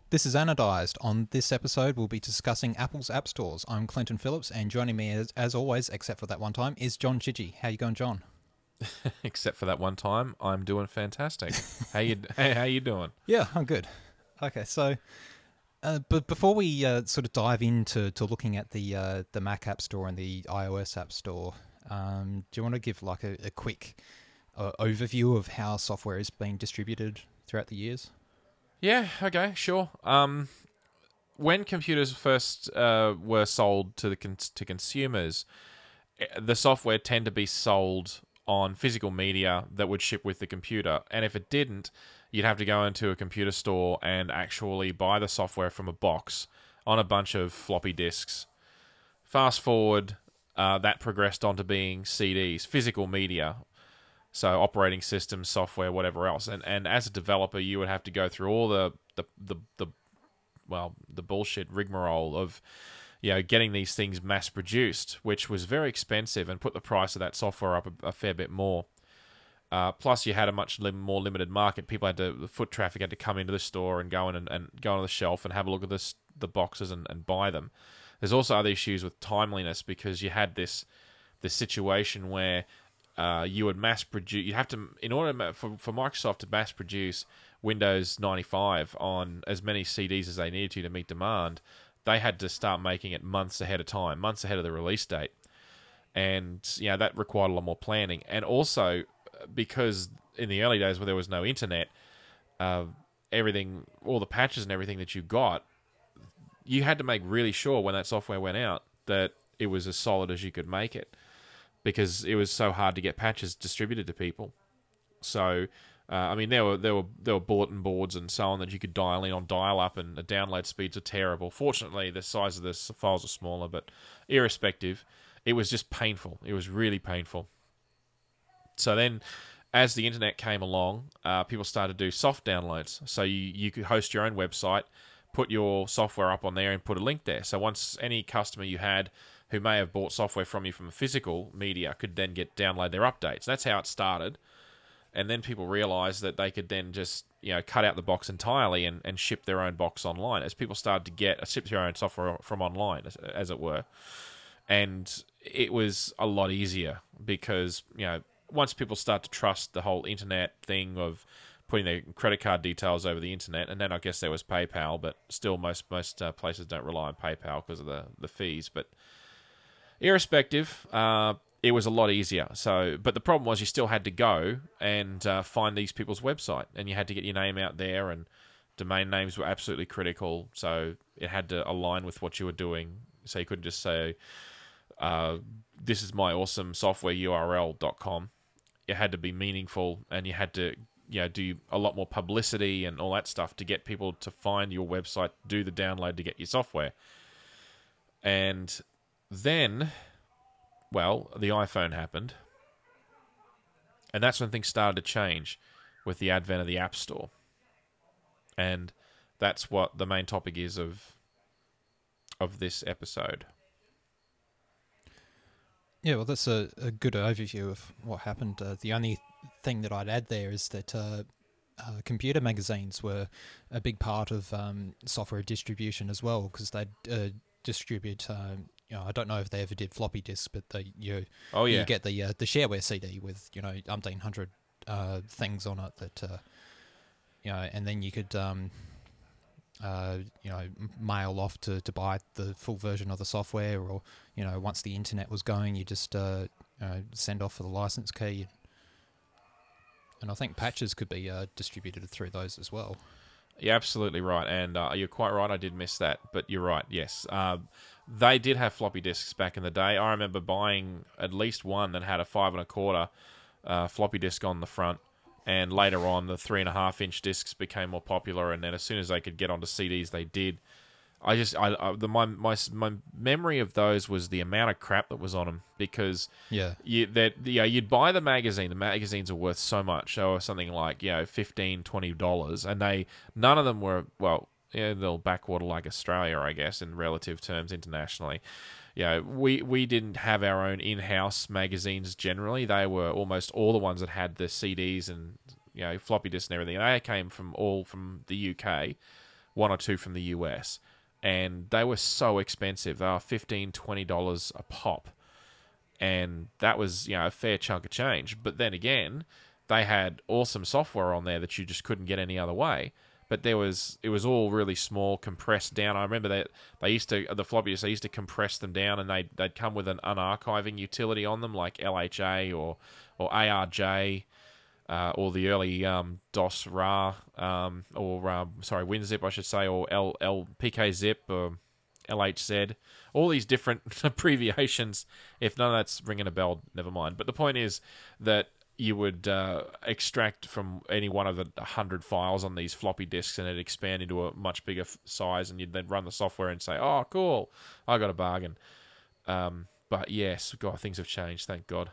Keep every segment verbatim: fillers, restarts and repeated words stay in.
This is Anodized. On this episode, we'll be discussing Apple's app stores. I'm Clinton Phillips, and joining me, as, as always, except for that one time, is John Chidgey. How you going, John? Except for that one time, I'm doing fantastic. How you hey, how you doing? Yeah, I'm good. Okay, so, uh, but before we uh, sort of dive into to looking at the uh, the Mac App Store and the iOS App Store, um, do you want to give like a, a quick uh, overview of how software is being distributed throughout the years? Yeah, okay, sure. Um, when computers first uh, were sold to the con- to consumers, eh, the software tend to be sold on physical media that would ship with the computer, and if it didn't, you'd have to go into a computer store and actually buy the software from a box on a bunch of floppy disks. Fast forward, uh, that progressed onto being C Ds, physical media. So operating systems, software, whatever else, and and as a developer, you would have to go through all the the the, the well the bullshit rigmarole of you know getting these things mass produced, which was very expensive and put the price of that software up a, a fair bit more. Uh, plus, you had a much lim- more limited market. People had to the foot traffic had to come into the store and go in and, and go on the shelf and have a look at this the boxes and, and buy them. There's also other issues with timeliness because you had this this situation where uh, you would mass produce. You have to, in order to, for for Microsoft to mass produce Windows ninety-five on as many C Ds as they needed to to meet demand. They had to start making it months ahead of time, months ahead of the release date, and yeah, that required a lot more planning. And also, because in the early days where there was no internet, uh, everything, all the patches and everything that you got, you had to make really sure when that software went out that it was as solid as you could make it, because it was so hard to get patches distributed to people. So, uh, I mean, there were there were there were bulletin boards and so on that you could dial in on dial-up, and the download speeds are terrible. Fortunately, the size of the files are smaller, but irrespective, it was just painful. It was really painful. So then, as the internet came along, uh, people started to do soft downloads. So you you could host your own website, put your software up on there, and put a link there. So once any customer you had who may have bought software from you from a physical media could then get download their updates. That's how it started. And then people realized that they could then just you know cut out the box entirely and, and ship their own box online. As people started to get ship their own software from online, as, as it were, and it was a lot easier because you know once people start to trust the whole internet thing of putting their credit card details over the internet, and then I guess there was PayPal, but still most most uh, places don't rely on PayPal because of the the fees. But irrespective, uh, it was a lot easier. So, but the problem was you still had to go and uh, find these people's website, and you had to get your name out there, and domain names were absolutely critical. So it had to align with what you were doing. So you couldn't just say, uh, "This is my awesome software U R L dot com." It had to be meaningful, and you had to you know do a lot more publicity and all that stuff to get people to find your website, do the download to get your software, and then. Well, the iPhone happened, and that's when things started to change with the advent of the App Store. And that's what the main topic is of of this episode. Yeah, well, that's a, a good overview of what happened. Uh, the only thing that I'd add there is that uh, uh, computer magazines were a big part of um, software distribution as well, because they'd uh, distribute. Um, you know, I don't know if they ever did floppy disks, but they you Oh you yeah, get the uh, the shareware C D with you know umpteen hundred uh, things on it that uh, you know, and then you could. Um, uh, you know, mail off to, to buy the full version of the software, or you know, once the internet was going, you just uh, you know, send off for the license key. And I think patches could be uh, distributed through those as well. you're absolutely right, and uh, you're quite right. I did miss that, but you're right. Yes, uh, they did have floppy disks back in the day. I remember buying at least one that had a five and a quarter uh, floppy disk on the front. And later on, the three and a half inch discs became more popular. And then, as soon as they could get onto C Ds, they did. I just, I, I the my, my my memory of those was the amount of crap that was on them, because Yeah, you that yeah you'd buy the magazine. The magazines are worth so much, or something like you know fifteen, twenty dollars, and they none of them were well. Yeah, they'll backwater like Australia, I guess, in relative terms internationally. Yeah, we we didn't have our own in-house magazines generally. They were almost all the ones that had the C Ds and you know floppy disks and everything. They came from all from the U K, one or two from the U S, and they were so expensive. They were fifteen dollars, twenty dollars a pop. And that was, you know, a fair chunk of change. But then again, they had awesome software on there that you just couldn't get any other way. But there was, it was all really small, compressed down. I remember that they used to, the floppies, they used to compress them down, and they'd, they'd come with an unarchiving utility on them, like L H A or, or A R J, uh, or the early um, DOS R A R, um, or, um, sorry, WinZip, I should say, or L, L, P K Zip, or L H Z, all these different abbreviations. If none of that's ringing a bell, never mind. But the point is that you would uh, extract from any one of the one hundred files on these floppy disks, and it'd expand into a much bigger f- size, and you'd then run the software and say, oh, cool, I got a bargain. Um, but yes, God, things have changed, thank God.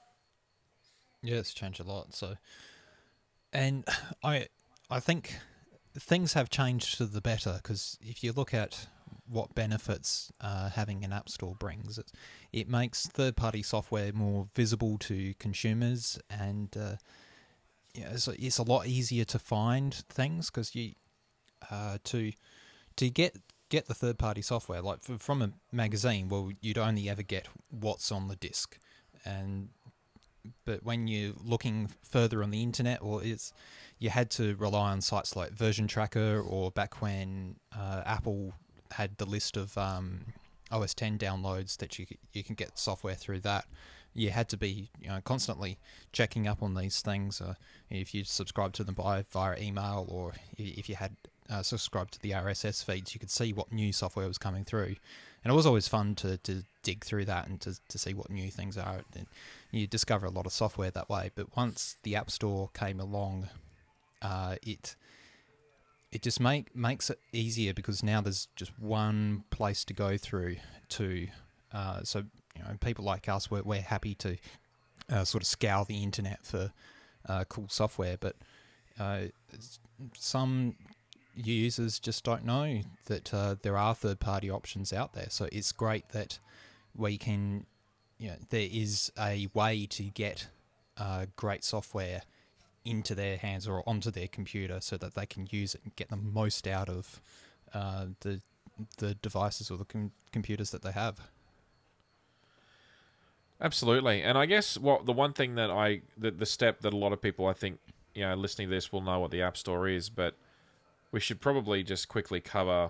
Yeah, it's changed a lot. So, and I, I think things have changed to the better, because if you look at what benefits uh, having an app store brings, it, it makes third-party software more visible to consumers, and uh, yeah, it's, it's a lot easier to find things, because you uh, to to get get the third-party software, like f- from a magazine, well, you'd only ever get what's on the disc, and but when you're looking further on the internet, or it's you had to rely on sites like Version Tracker, or back when uh, Apple had the list of um, O S ten downloads that you you can get software through that. You had to be, you know, constantly checking up on these things. Uh, if you subscribed to them by via email, or if you had uh, subscribed to the R S S feeds, you could see what new software was coming through. And it was always fun to, to dig through that and to, to see what new things are. And you discover a lot of software that way. But once the App Store came along, uh, it it just make makes it easier, because now there's just one place to go through to. Uh, so you know, people like us, we're, we're happy to uh, sort of scour the internet for uh, cool software, but uh, some users just don't know that uh, there are third-party options out there. So it's great that we can, you know, there is a way to get uh, great software into their hands or onto their computer, so that they can use it and get the most out of uh, the the devices or the com- computers that they have. Absolutely. And I guess what the one thing that I the, the step that a lot of people, I think, you know, listening to this will know what the App Store is, but we should probably just quickly cover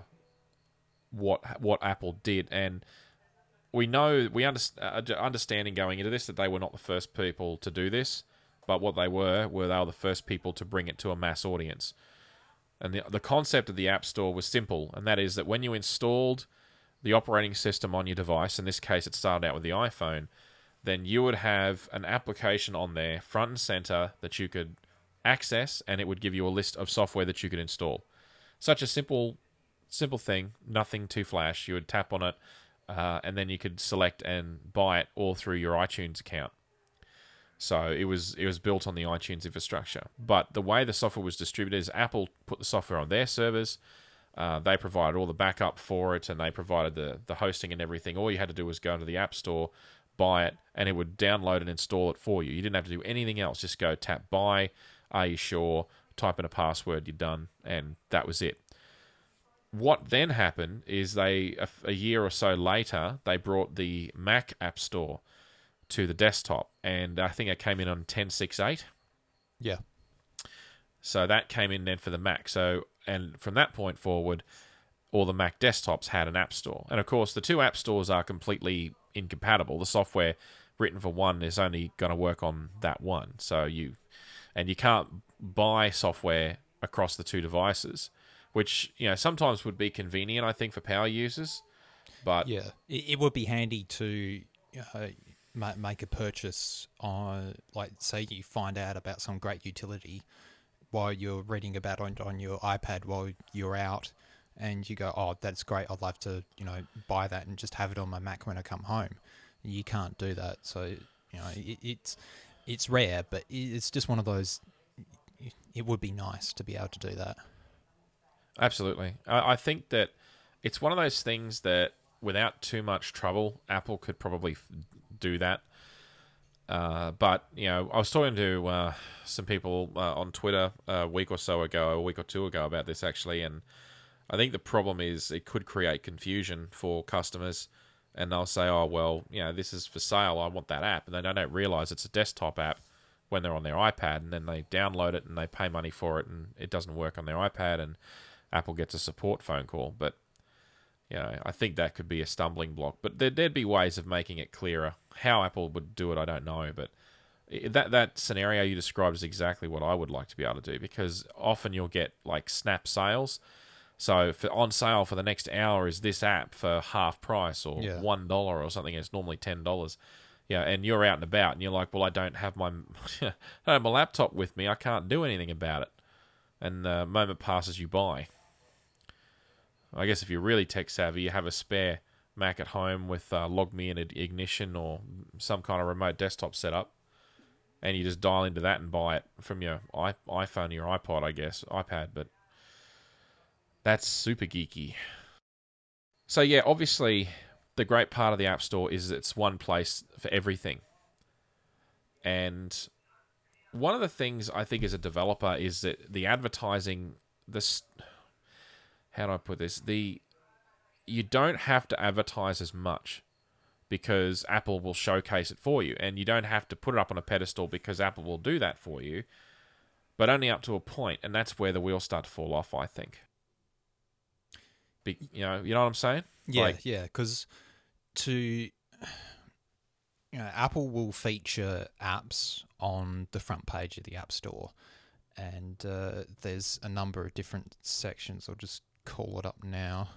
what what Apple did. And we know we understand understanding going into this that they were not the first people to do this, but what they were were they were the first people to bring it to a mass audience. And the the concept of the App Store was simple, and that is that when you installed the operating system on your device, in this case it started out with the iPhone, then you would have an application on there, front and center, that you could access, and it would give you a list of software that you could install. Such a simple simple thing, nothing too flash. You would tap on it, uh, and then you could select and buy it all through your iTunes account. So it was it was built on the iTunes infrastructure. But the way the software was distributed is Apple put the software on their servers. Uh, they provided all the backup for it, and they provided the, the hosting and everything. All you had to do was go into the App Store, buy it, and it would download and install it for you. You didn't have to do anything else. Just go tap buy, are you sure, type in a password, you're done, and that was it. What then happened is they, a, a year or so later, they brought the Mac App Store to the desktop, and I think it came in on ten six eight. Yeah. So that came in then for the Mac. So, and from that point forward, all the Mac desktops had an app store. And of course, the two app stores are completely incompatible. The software written for one is only going to work on that one. So you, and you can't buy software across the two devices, which, you know, sometimes would be convenient, I think, for power users. But Yeah, it, it would be handy to uh, ma- make a purchase on, like, say you find out about some great utility while you're reading about it on, on your iPad while you're out, and you go, oh, that's great, I'd love to, you know, buy that and just have it on my Mac when I come home. You can't do that. So, you know, it, it's it's rare, but it's just one of those, it would be nice to be able to do that. Absolutely. I, I think that it's one of those things that without too much trouble, Apple could probably f- do that. Uh, but, you know, I was talking to uh, some people uh, on Twitter a week or so ago, a week or two ago about this actually, and I think the problem is it could create confusion for customers, and they'll say, "Oh, well, you know, this is for sale. I want that app," and then they don't realize it's a desktop app when they're on their iPad, and then they download it and they pay money for it, and it doesn't work on their iPad, and Apple gets a support phone call. But you know, I think that could be a stumbling block. But there, there'd be ways of making it clearer. How Apple would do it, I don't know, but that that scenario you described is exactly what I would like to be able to do, because often you'll get like snap sales. So for, on sale for the next hour is this app for half price or Yeah. one dollar or something. It's normally ten dollars. Yeah, and you're out and about, and you're like, well, I don't have my I don't have my laptop with me. I can't do anything about it. And the moment passes, you buy. I guess if you're really tech savvy, you have a spare Mac at home with uh, LogMe and Ignition or some kind of remote desktop setup, and you just dial into that and buy it from your i- iPhone or your iPod, I guess, iPad, but that's super geeky. So yeah, obviously, the great part of the App Store is it's one place for everything. And one of the things I think as a developer is that the advertising, this, how do I put this? The you don't have to advertise as much because Apple will showcase it for you, and you don't have to put it up on a pedestal because Apple will do that for you, but only up to a point, and that's where the wheels start to fall off, I think. Be, you know, you know what I'm saying? Yeah, Like, yeah, because to you know, Apple will feature apps on the front page of the App Store, and uh, there's a number of different sections. I'll just call it up now.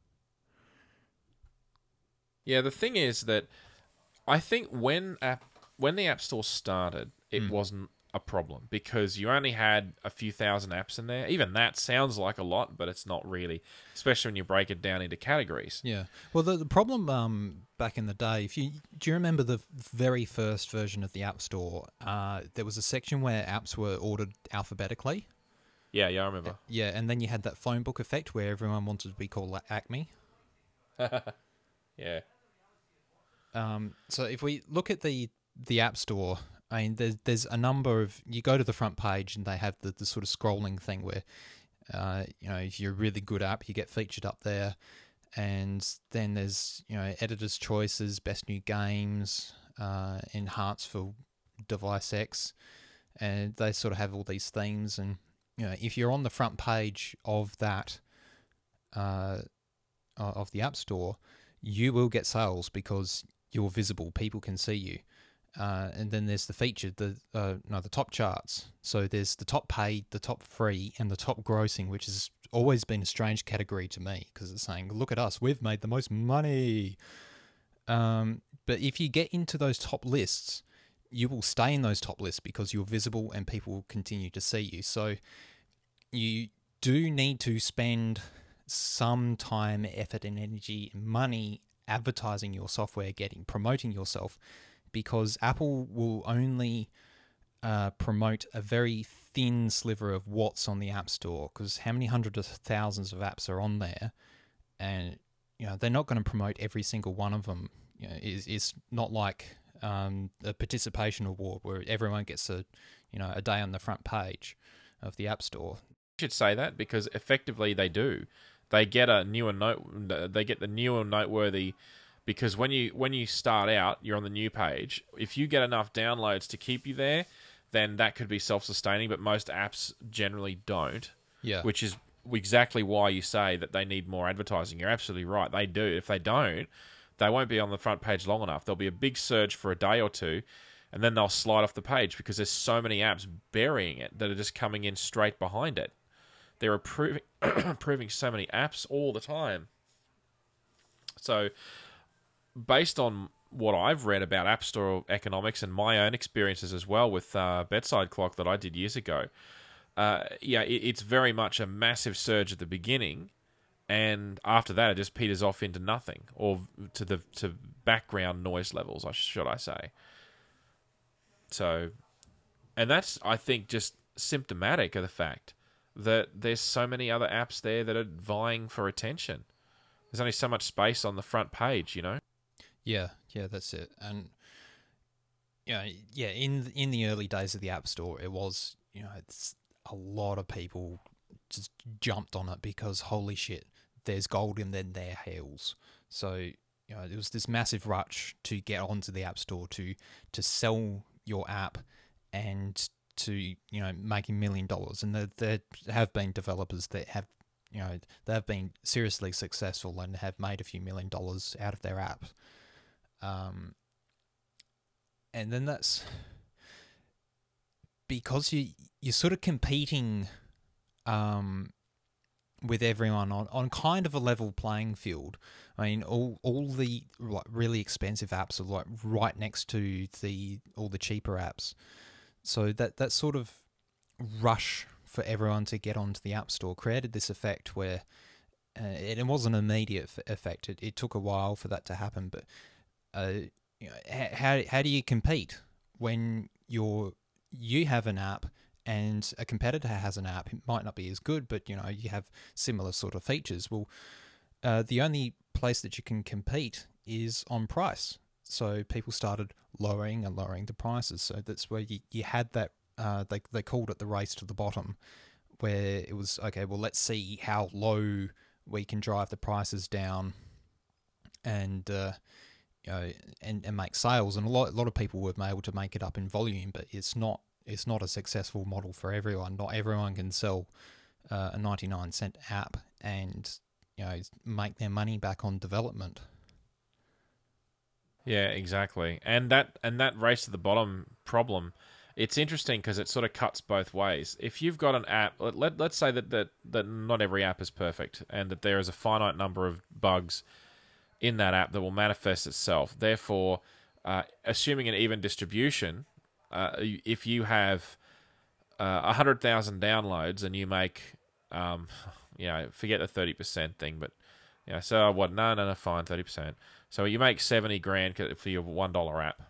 yeah, the thing is that I think when app when the App Store started, it Mm. wasn't a problem because you only had a few thousand apps in there. Even that sounds like a lot, but it's not really, especially when you break it down into categories. Yeah. Well, the the problem um, back in the day, if you do you remember the very first version of the App Store? Uh, there was a section where apps were ordered alphabetically. Yeah, yeah, I remember. Yeah, and then you had that phone book effect where everyone wanted to be called like Acme. Yeah. Um, so if we look at the the App Store, I mean, there's there's a number of you go to the front page and they have the, the sort of scrolling thing where, uh, you know, if you're a really good app, you get featured up there, and then there's you know editors' choices, best new games, uh, enhanced for device X, and they sort of have all these themes, and you know if you're on the front page of that, uh, of the App Store, you will get sales because you're visible. People can see you. Uh, and then there's the featured, the uh, no, the top charts. So there's the top paid, the top free, and the top grossing, which has always been a strange category to me because it's saying, "Look at us, we've made the most money." Um, but if you get into those top lists, you will stay in those top lists because you're visible and people will continue to see you. So you do need to spend some time, effort, and energy, and money advertising your software, getting promoting yourself, because Apple will only uh, promote a very thin sliver of what's on the App Store. Because how many hundreds of thousands of apps are on there, and you know they're not going to promote every single one of them. You know, it's, it's not like um, a participation award where everyone gets a you know a day on the front page of the App Store. I should say that because effectively they do. They get a new and note. They get the new and noteworthy. Because when you when you start out, you're on the new page. If you get enough downloads to keep you there, then that could be self-sustaining. But most apps generally don't. Yeah. Which is exactly why you say that they need more advertising. You're absolutely right. They do. If they don't, they won't be on the front page long enough. There'll be a big surge for a day or two, and then they'll slide off the page because there's so many apps burying it that are just coming in straight behind it. They're approving, approving so many apps all the time. So, based on what I've read about App Store economics and my own experiences as well with uh, Bedside Clock that I did years ago, uh, yeah, it, it's very much a massive surge at the beginning, and after that, it just peters off into nothing or to the to background noise levels, should I say? So, and that's I think just symptomatic of the fact that there's so many other apps there that are vying for attention. There's only so much space on the front page, you know? Yeah, yeah, that's it. And you know, yeah, in in the early days of the App Store, it was you know it's a lot of people just jumped on it because holy shit, there's gold in then their heels. So you know, there was this massive rush to get onto the App Store to to sell your app and to you know make a million dollars. And there, there have been developers that have you know they've been seriously successful and have made a few million dollars out of their app. Um, and then that's because you you're sort of competing um, with everyone on, on kind of a level playing field. I mean, all all the like really expensive apps are like right next to the all the cheaper apps. So that that sort of rush for everyone to get onto the App Store created this effect where uh, it, it wasn't an immediate effect. It, it took a while for that to happen. But uh, you know, how how do you compete when you're you have an app and a competitor has an app? It might not be as good, but you know you have similar sort of features. Well, uh, the only place that you can compete is on price. So people started lowering and lowering the prices. So that's where you, you had that, uh, they, they called it the race to the bottom, where it was, okay, well, let's see how low we can drive the prices down and, uh, you know, and, and make sales. And a lot, a lot of people were able to make it up in volume, but it's not, it's not a successful model for everyone. Not everyone can sell uh, a ninety-nine cent app and, you know, make their money back on development. Yeah, exactly. And that and that race to the bottom problem, it's interesting because it sort of cuts both ways. If you've got an app, let, let, let's say that, that, that not every app is perfect and that there is a finite number of bugs in that app that will manifest itself. Therefore, uh, assuming an even distribution, uh, if you have uh, one hundred thousand downloads and you make, um, you know, forget the thirty percent thing, but, you know, so what? No, no, no, fine, thirty percent. So you make seventy grand for your one dollar app.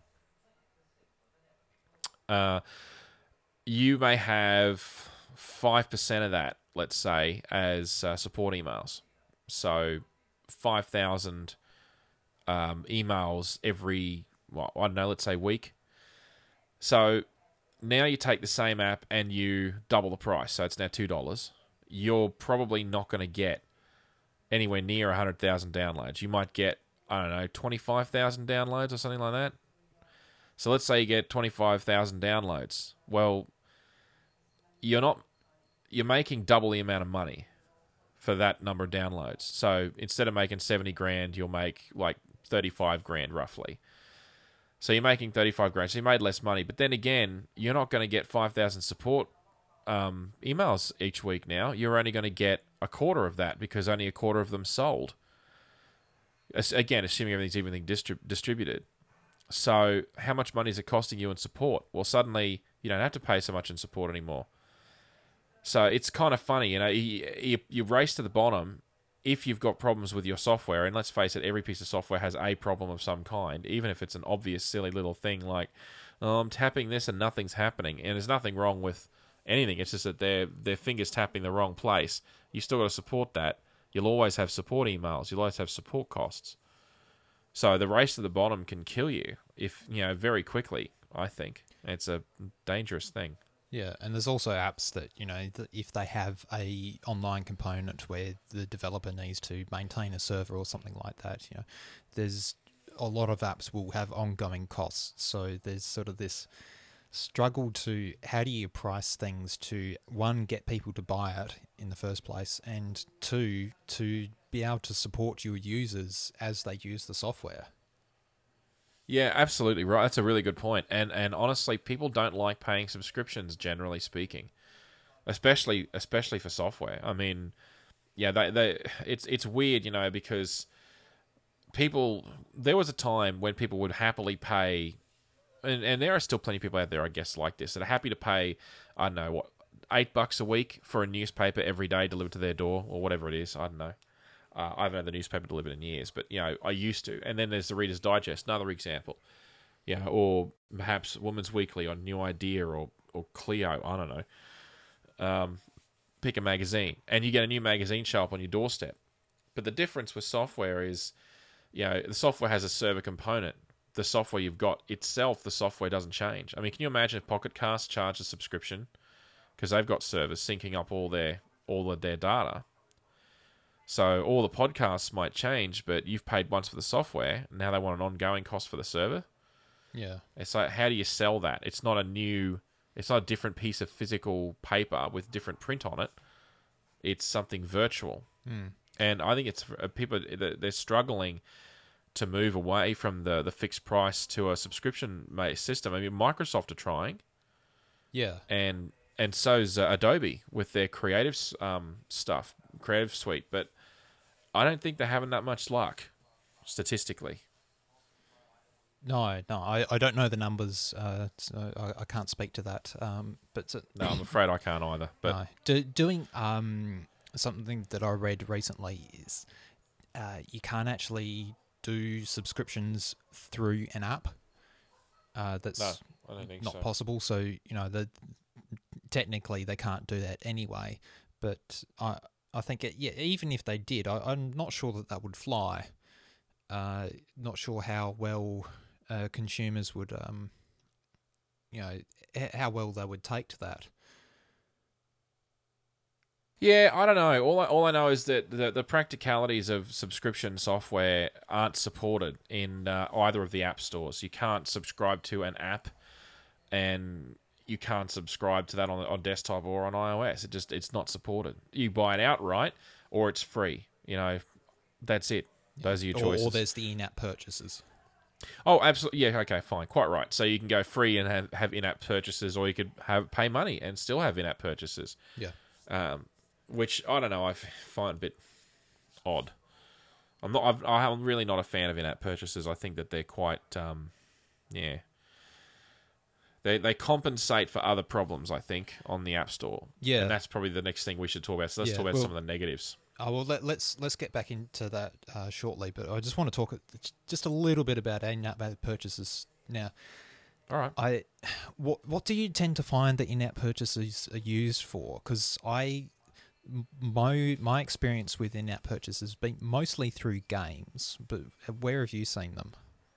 Uh, you may have five percent of that, let's say, as uh, support emails. So five thousand um, emails every, well, I don't know, let's say week. So now you take the same app and you double the price. So it's now two dollars. You're probably not going to get anywhere near one hundred thousand downloads. You might get, I don't know, twenty-five thousand downloads or something like that. So let's say you get twenty-five thousand downloads. Well, you're not, you're making double the amount of money for that number of downloads. So instead of making seventy grand, you'll make like thirty-five grand roughly. So you're making thirty-five grand. So you made less money. But then again, you're not going to get five thousand support um, emails each week now. You're only going to get a quarter of that because only a quarter of them sold. Again, assuming everything's evenly distrib- distributed. So how much money is it costing you in support? Well, suddenly you don't have to pay so much in support anymore. So it's kind of funny, you know, you, you, you race to the bottom if you've got problems with your software. And let's face it, every piece of software has a problem of some kind, even if it's an obvious, silly little thing like, oh, I'm tapping this and nothing's happening. And there's nothing wrong with anything. It's just that their their finger's tapping the wrong place. You still got to support that. You'll always have support emails. You'll always have support costs. So the race to the bottom can kill you if, you know, very quickly, I think. It's a dangerous thing. Yeah, and there's also apps that, you know, if they have a online component where the developer needs to maintain a server or something like that, you know, there's a lot of apps will have ongoing costs. So there's sort of this struggle to how do you price things to, one, get people to buy it in the first place, and two, to be able to support your users as they use the software. Yeah, absolutely right. That's a really good point. And and honestly, people don't like paying subscriptions, generally speaking, especially especially for software. I mean, yeah, they they it's it's weird, you know, because people, there was a time when people would happily pay, and and there are still plenty of people out there, I guess, like this, that are happy to pay, I don't know what, eight bucks a week for a newspaper every day delivered to their door or whatever it is. I don't know. Uh, I haven't had the newspaper delivered in years, but, you know, I used to. And then there's the Reader's Digest, another example. Yeah, or perhaps Woman's Weekly or New Idea or, or Clio, I don't know. Um, pick a magazine. And you get a new magazine show up on your doorstep. But the difference with software is, you know, the software has a server component. The software you've got itself, the software doesn't change. I mean, can you imagine if Pocket Cast charged a subscription? Because they've got servers syncing up all their all of their data. So all the podcasts might change, but you've paid once for the software. Now they want an ongoing cost for the server. Yeah. It's like, how do you sell that? It's not a new, it's not a different piece of physical paper with different print on it. It's something virtual. Mm. And I think it's uh, people, they're struggling to move away from the, the fixed price to a subscription-based system. I mean, Microsoft are trying. Yeah. And and so's uh, Adobe with their creative um, stuff, Creative Suite. But I don't think they're having that much luck, statistically. No, no, I, I don't know the numbers, uh, so I, I can't speak to that. Um, but uh, No, I'm afraid I can't either. But no. Do, doing um, something that I read recently is uh, you can't actually do subscriptions through an app. Uh, that's no, I don't think not so. possible. So you know, the technically they can't do that anyway. But I I think it, yeah, even if they did, I, I'm not sure that that would fly. Uh, not sure how well uh, consumers would, um, you know, h- how well they would take to that. Yeah, I don't know. All I, all I know is that the, the practicalities of subscription software aren't supported in uh, either of the app stores. You can't subscribe to an app, and you can't subscribe to that on on desktop or on iOS. It just it's not supported. You buy it outright, or it's free. You know, that's it. Those are your Or, choices. or there's the in-app purchases. Oh, absolutely. Yeah, okay, fine. Quite right. So you can go free and have, have in-app purchases, or you could have pay money and still have in-app purchases. Yeah. Um, which, I don't know, I find a bit odd. I'm not. I've, I'm really not a fan of in-app purchases. I think that they're quite, um, yeah. They they compensate for other problems, I think, on the App Store. Yeah. And that's probably the next thing we should talk about. So let's Yeah, talk about well- some of the negatives. Oh, well, let, let's let's get back into that uh, shortly. But I just want to talk just a little bit about in-app purchases now. All right. I, what what do you tend to find that in-app purchases are used for? Because I, my my experience with in-app purchases has been mostly through games. But where have you seen them?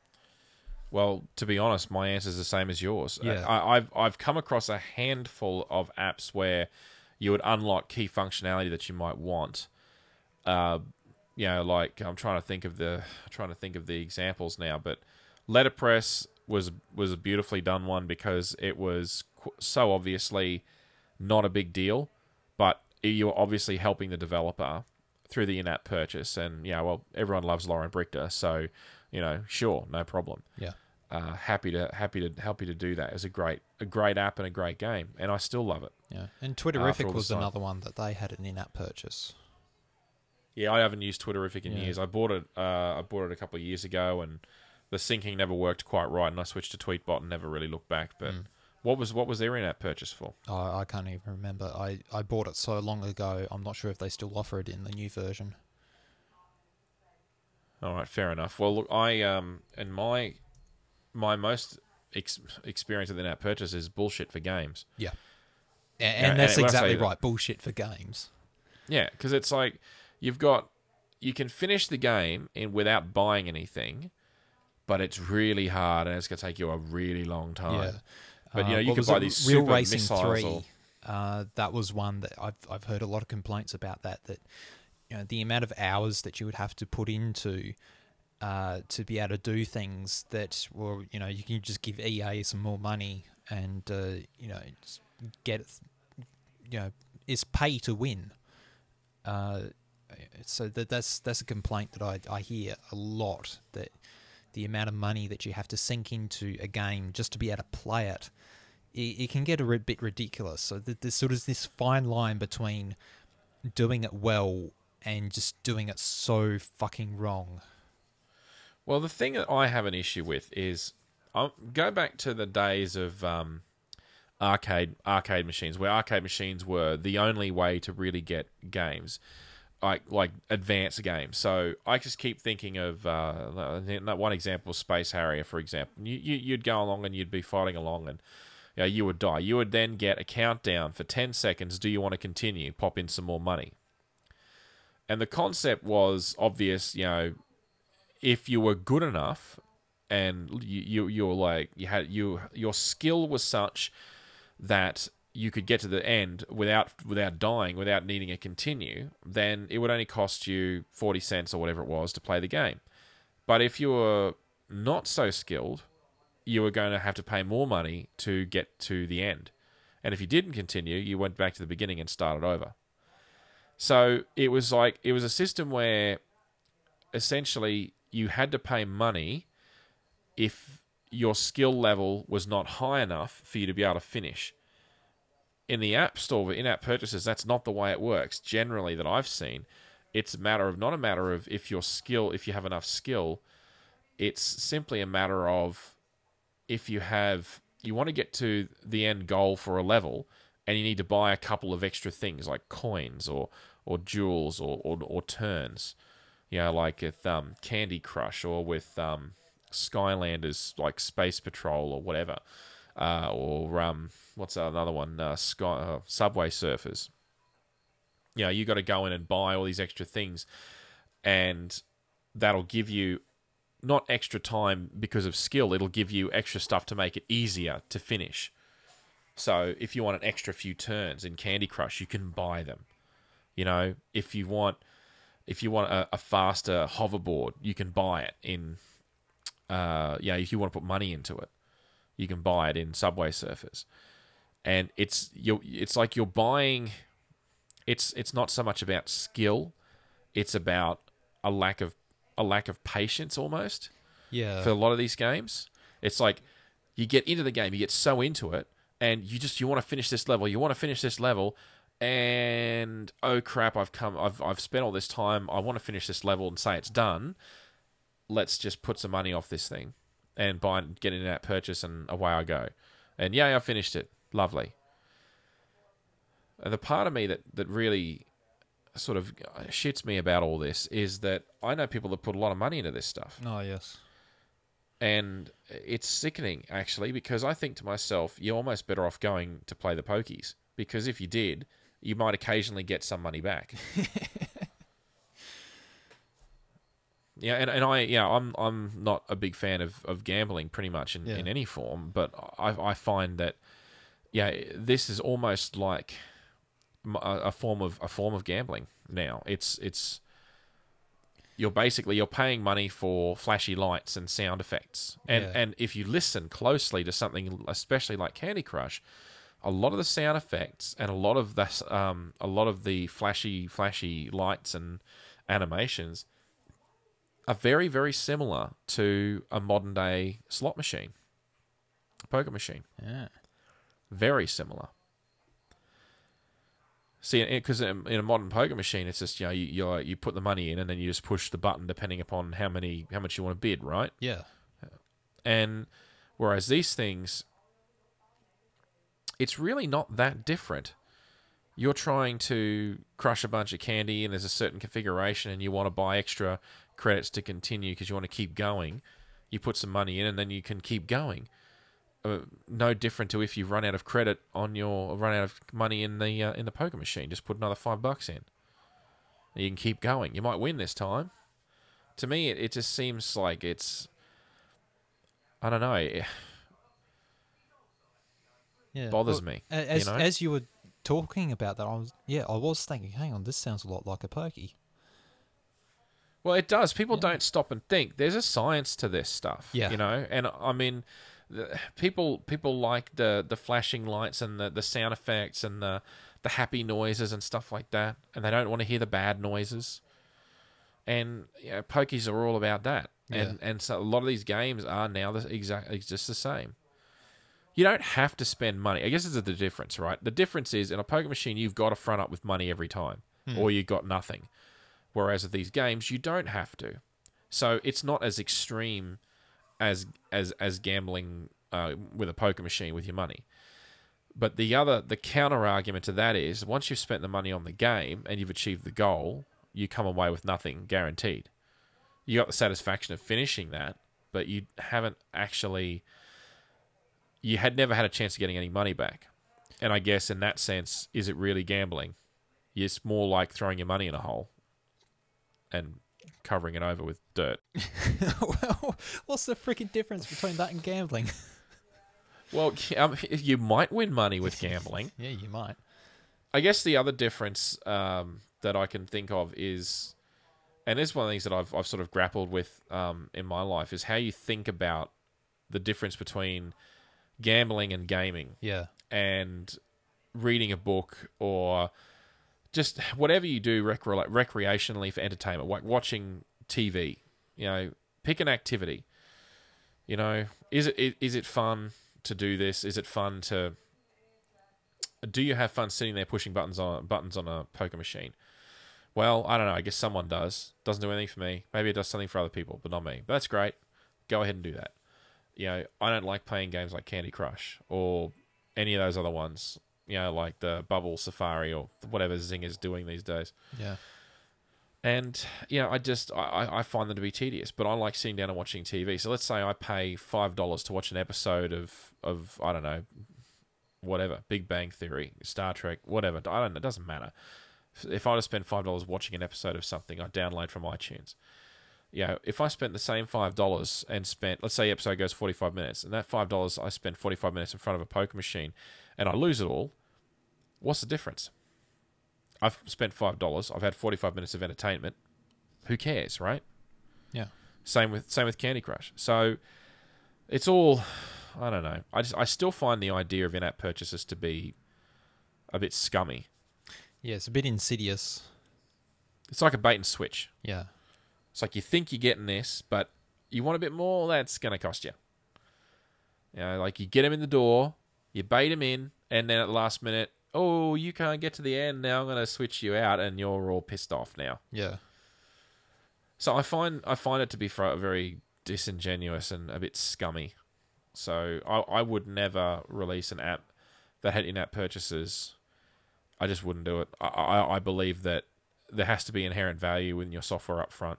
Well, to be honest, my answer is the same as yours. Yeah. I, I've I've come across a handful of apps where you would unlock key functionality that you might want. Uh, you know, like I'm trying to think of the trying to think of the examples now, but Letterpress was was a beautifully done one because it was qu- so obviously not a big deal, but you were obviously helping the developer through the in-app purchase, and yeah, well, everyone loves Lauren Brichter, so you know, sure, no problem. Yeah. Uh, happy to happy to help you to do that. It's a great a great app and a great game, and I still love it. Yeah. And After Twitterific all was this time. another one that they had an in-app purchase. Yeah, I haven't used Twitterific in Yeah. years. I bought it. Uh, I bought it a couple of years ago, and the syncing never worked quite right, and I switched to Tweetbot and never really looked back. But Mm. what was what was their in-app purchase for? I, I can't even remember. I, I bought it so long ago. I'm not sure if they still offer it in the new version. All right, fair enough. Well, look, I um, and my my most ex- experience with in-app purchase is bullshit for games. Yeah. A- Yeah, And that's and when I say exactly that- right. Bullshit for games. Yeah, because it's like you've got you can finish the game in without buying anything, but it's really hard and it's going to take you a really long time. Yeah. But you know, Uh, you what could was buy it? these Real super Racing missiles. three. Or, Uh, that was one that I've I've heard a lot of complaints about that. That you know the amount of hours that you would have to put into uh, to be able to do things that, well, you know, you can just give E A some more money and uh, you know just get it. You know, it's pay to win. Uh, so that that's that's a complaint that I I hear a lot, that the amount of money that you have to sink into a game just to be able to play it. It, it can get a bit ridiculous. So there's sort of this fine line between doing it well and just doing it so fucking wrong. well, the thing that I have an issue with is I'll go back to the days of um, arcade arcade machines, where arcade machines were the only way to really get games. Like like advanced games. So I just keep thinking of uh, one example, Space Harrier, for example. You, you you'd go along and you'd be fighting along, and you know, you would die. You would then get a countdown for ten seconds. Do you want to continue? Pop in some more money. And the concept was obvious. You know, if you were good enough, and you you, you were like you had you your skill was such that you could get to the end without without dying, without needing to continue, then it would only cost you forty cents or whatever it was to play the game. But if you were not so skilled, you were going to have to pay more money to get to the end. And if you didn't continue, you went back to the beginning and started over. So it was like, it was a system where essentially you had to pay money if your skill level was not high enough for you to be able to finish. In the App Store, in-app purchases, that's not the way it works. Generally, that I've seen, it's a matter of not a matter of if your skill, if you have enough skill. It's simply a matter of if you have, you want to get to the end goal for a level, and you need to buy a couple of extra things like coins or or jewels or or, or turns. You know, like with um, Candy Crush or with um, Skylanders, like Space Patrol or whatever. Uh, or um, what's another one? Uh, Sky, uh, Subway Surfers. You know, you got to go in and buy all these extra things, and that'll give you not extra time because of skill. It'll give you extra stuff to make it easier to finish. So if you want an extra few turns in Candy Crush, you can buy them. You know, if you want, if you want a, a faster hoverboard, you can buy it in. Uh, yeah, if you want to put money into it, you can buy it in Subway Surfers, and it's you. It's like you're buying. It's it's not so much about skill, it's about a lack of a lack of patience almost. Yeah. For a lot of these games, it's like you get into the game, you get so into it, and you just you want to finish this level, you want to finish this level, and oh crap, I've come, I've I've spent all this time, I want to finish this level and say it's done. Let's just put some money off this thing and buy and get into that purchase, and away I go. And yeah, I finished it. Lovely. And the part of me that, that really sort of shits me about all this is that I know people that put a lot of money into this stuff. Oh, yes. And it's sickening, actually, because I think to myself, you're almost better off going to play the pokies. Because if you did, you might occasionally get some money back. Yeah, and, and I yeah, I'm I'm not a big fan of, of gambling pretty much in, Yeah. in any form, but I I find that yeah, this is almost like a, a form of a form of gambling now. It's it's you're basically you're paying money for flashy lights and sound effects. And Yeah. and if you listen closely to something especially like Candy Crush, a lot of the sound effects and a lot of the um a lot of the flashy flashy lights and animations are very, very similar to a modern day slot machine, poker machine. Yeah. Very similar. See, because in a modern poker machine, it's just you know you you, you put the money in and then you just push the button depending upon how many how much you want to bid, right? Yeah. And whereas these things, it's really not that different. You're trying to crush a bunch of candy and there's a certain configuration and you want to buy extra credits to continue because you want to keep going. You put some money in and then you can keep going. Uh, no different to if you run out of credit on your run out of money in the uh, in the poker machine. Just put another five bucks in. You can keep going. You might win this time. To me, it, it just seems like it's. I don't know. It Yeah. bothers Well, me. a- As you know? as you were talking about that, I was yeah, I was thinking, hang on, this sounds a lot like a pokey. Well, it does. People Yeah. don't stop and think. There's a science to this stuff. Yeah. You know, and I mean, the, people people like the, the flashing lights and the, the sound effects and the the happy noises and stuff like that, and they don't want to hear the bad noises. And you know, pokies are all about that. And Yeah. and so a lot of these games are now the exactly just the same. You don't have to spend money. I guess this is the difference, right? The difference is in a poker machine, you've got to front up with money every time, Hmm. or you got nothing. Whereas with these games, you don't have to. So it's not as extreme as as as gambling uh, with a poker machine with your money. But the other, the counter argument to that is, once you've spent the money on the game and you've achieved the goal, you come away with nothing guaranteed. You got the satisfaction of finishing that, but you haven't actually. You had never had a chance of getting any money back. And I guess in that sense, is it really gambling? It's more like throwing your money in a hole and covering it over with dirt. Well, what's the freaking difference between that and gambling? Well, um, you might win money with gambling. Yeah, you might. I guess the other difference um, that I can think of is, and this is one of the things that I've I've sort of grappled with um, in my life, is how you think about the difference between gambling and gaming, Yeah. and reading a book or just whatever you do recre- recreationally for entertainment, like watching T V. You know, pick an activity. You know, is it is it fun to do this? Is it fun to? Do you have fun sitting there pushing buttons on buttons on a poker machine? Well, I don't know. I guess someone does. Doesn't do anything for me. Maybe it does something for other people, but not me. But that's great. Go ahead and do that. You know, I don't like playing games like Candy Crush or any of those other ones. You know, like the Bubble Safari or whatever Zing is doing these days. Yeah. And, you know, I just, I, I find them to be tedious, but I like sitting down and watching T V. So let's say I pay five dollars to watch an episode of, of I don't know, whatever, Big Bang Theory, Star Trek, whatever. I don't know, it doesn't matter. If I were to spend five dollars watching an episode of something I download from iTunes, you know, if I spent the same five dollars and spent, let's say the episode goes forty-five minutes, and that five dollars I spent forty-five minutes in front of a poker machine, and I lose it all, what's the difference? I've spent five dollars. I've had forty-five minutes of entertainment. Who cares, right? Yeah. Same with same with Candy Crush. So it's all, I don't know. I just I still find the idea of in-app purchases to be a bit scummy. Yeah, it's a bit insidious. It's like a bait and switch. Yeah. It's like you think you're getting this, but you want a bit more. That's going to cost you. You know, like you get them in the door, you bait them in, and then at the last minute, oh, you can't get to the end. Now I'm going to switch you out, and you're all pissed off now. Yeah. So I find I find it to be fr- very disingenuous and a bit scummy. So I, I would never release an app that had in-app purchases. I just wouldn't do it. I, I, I believe that there has to be inherent value in your software up front.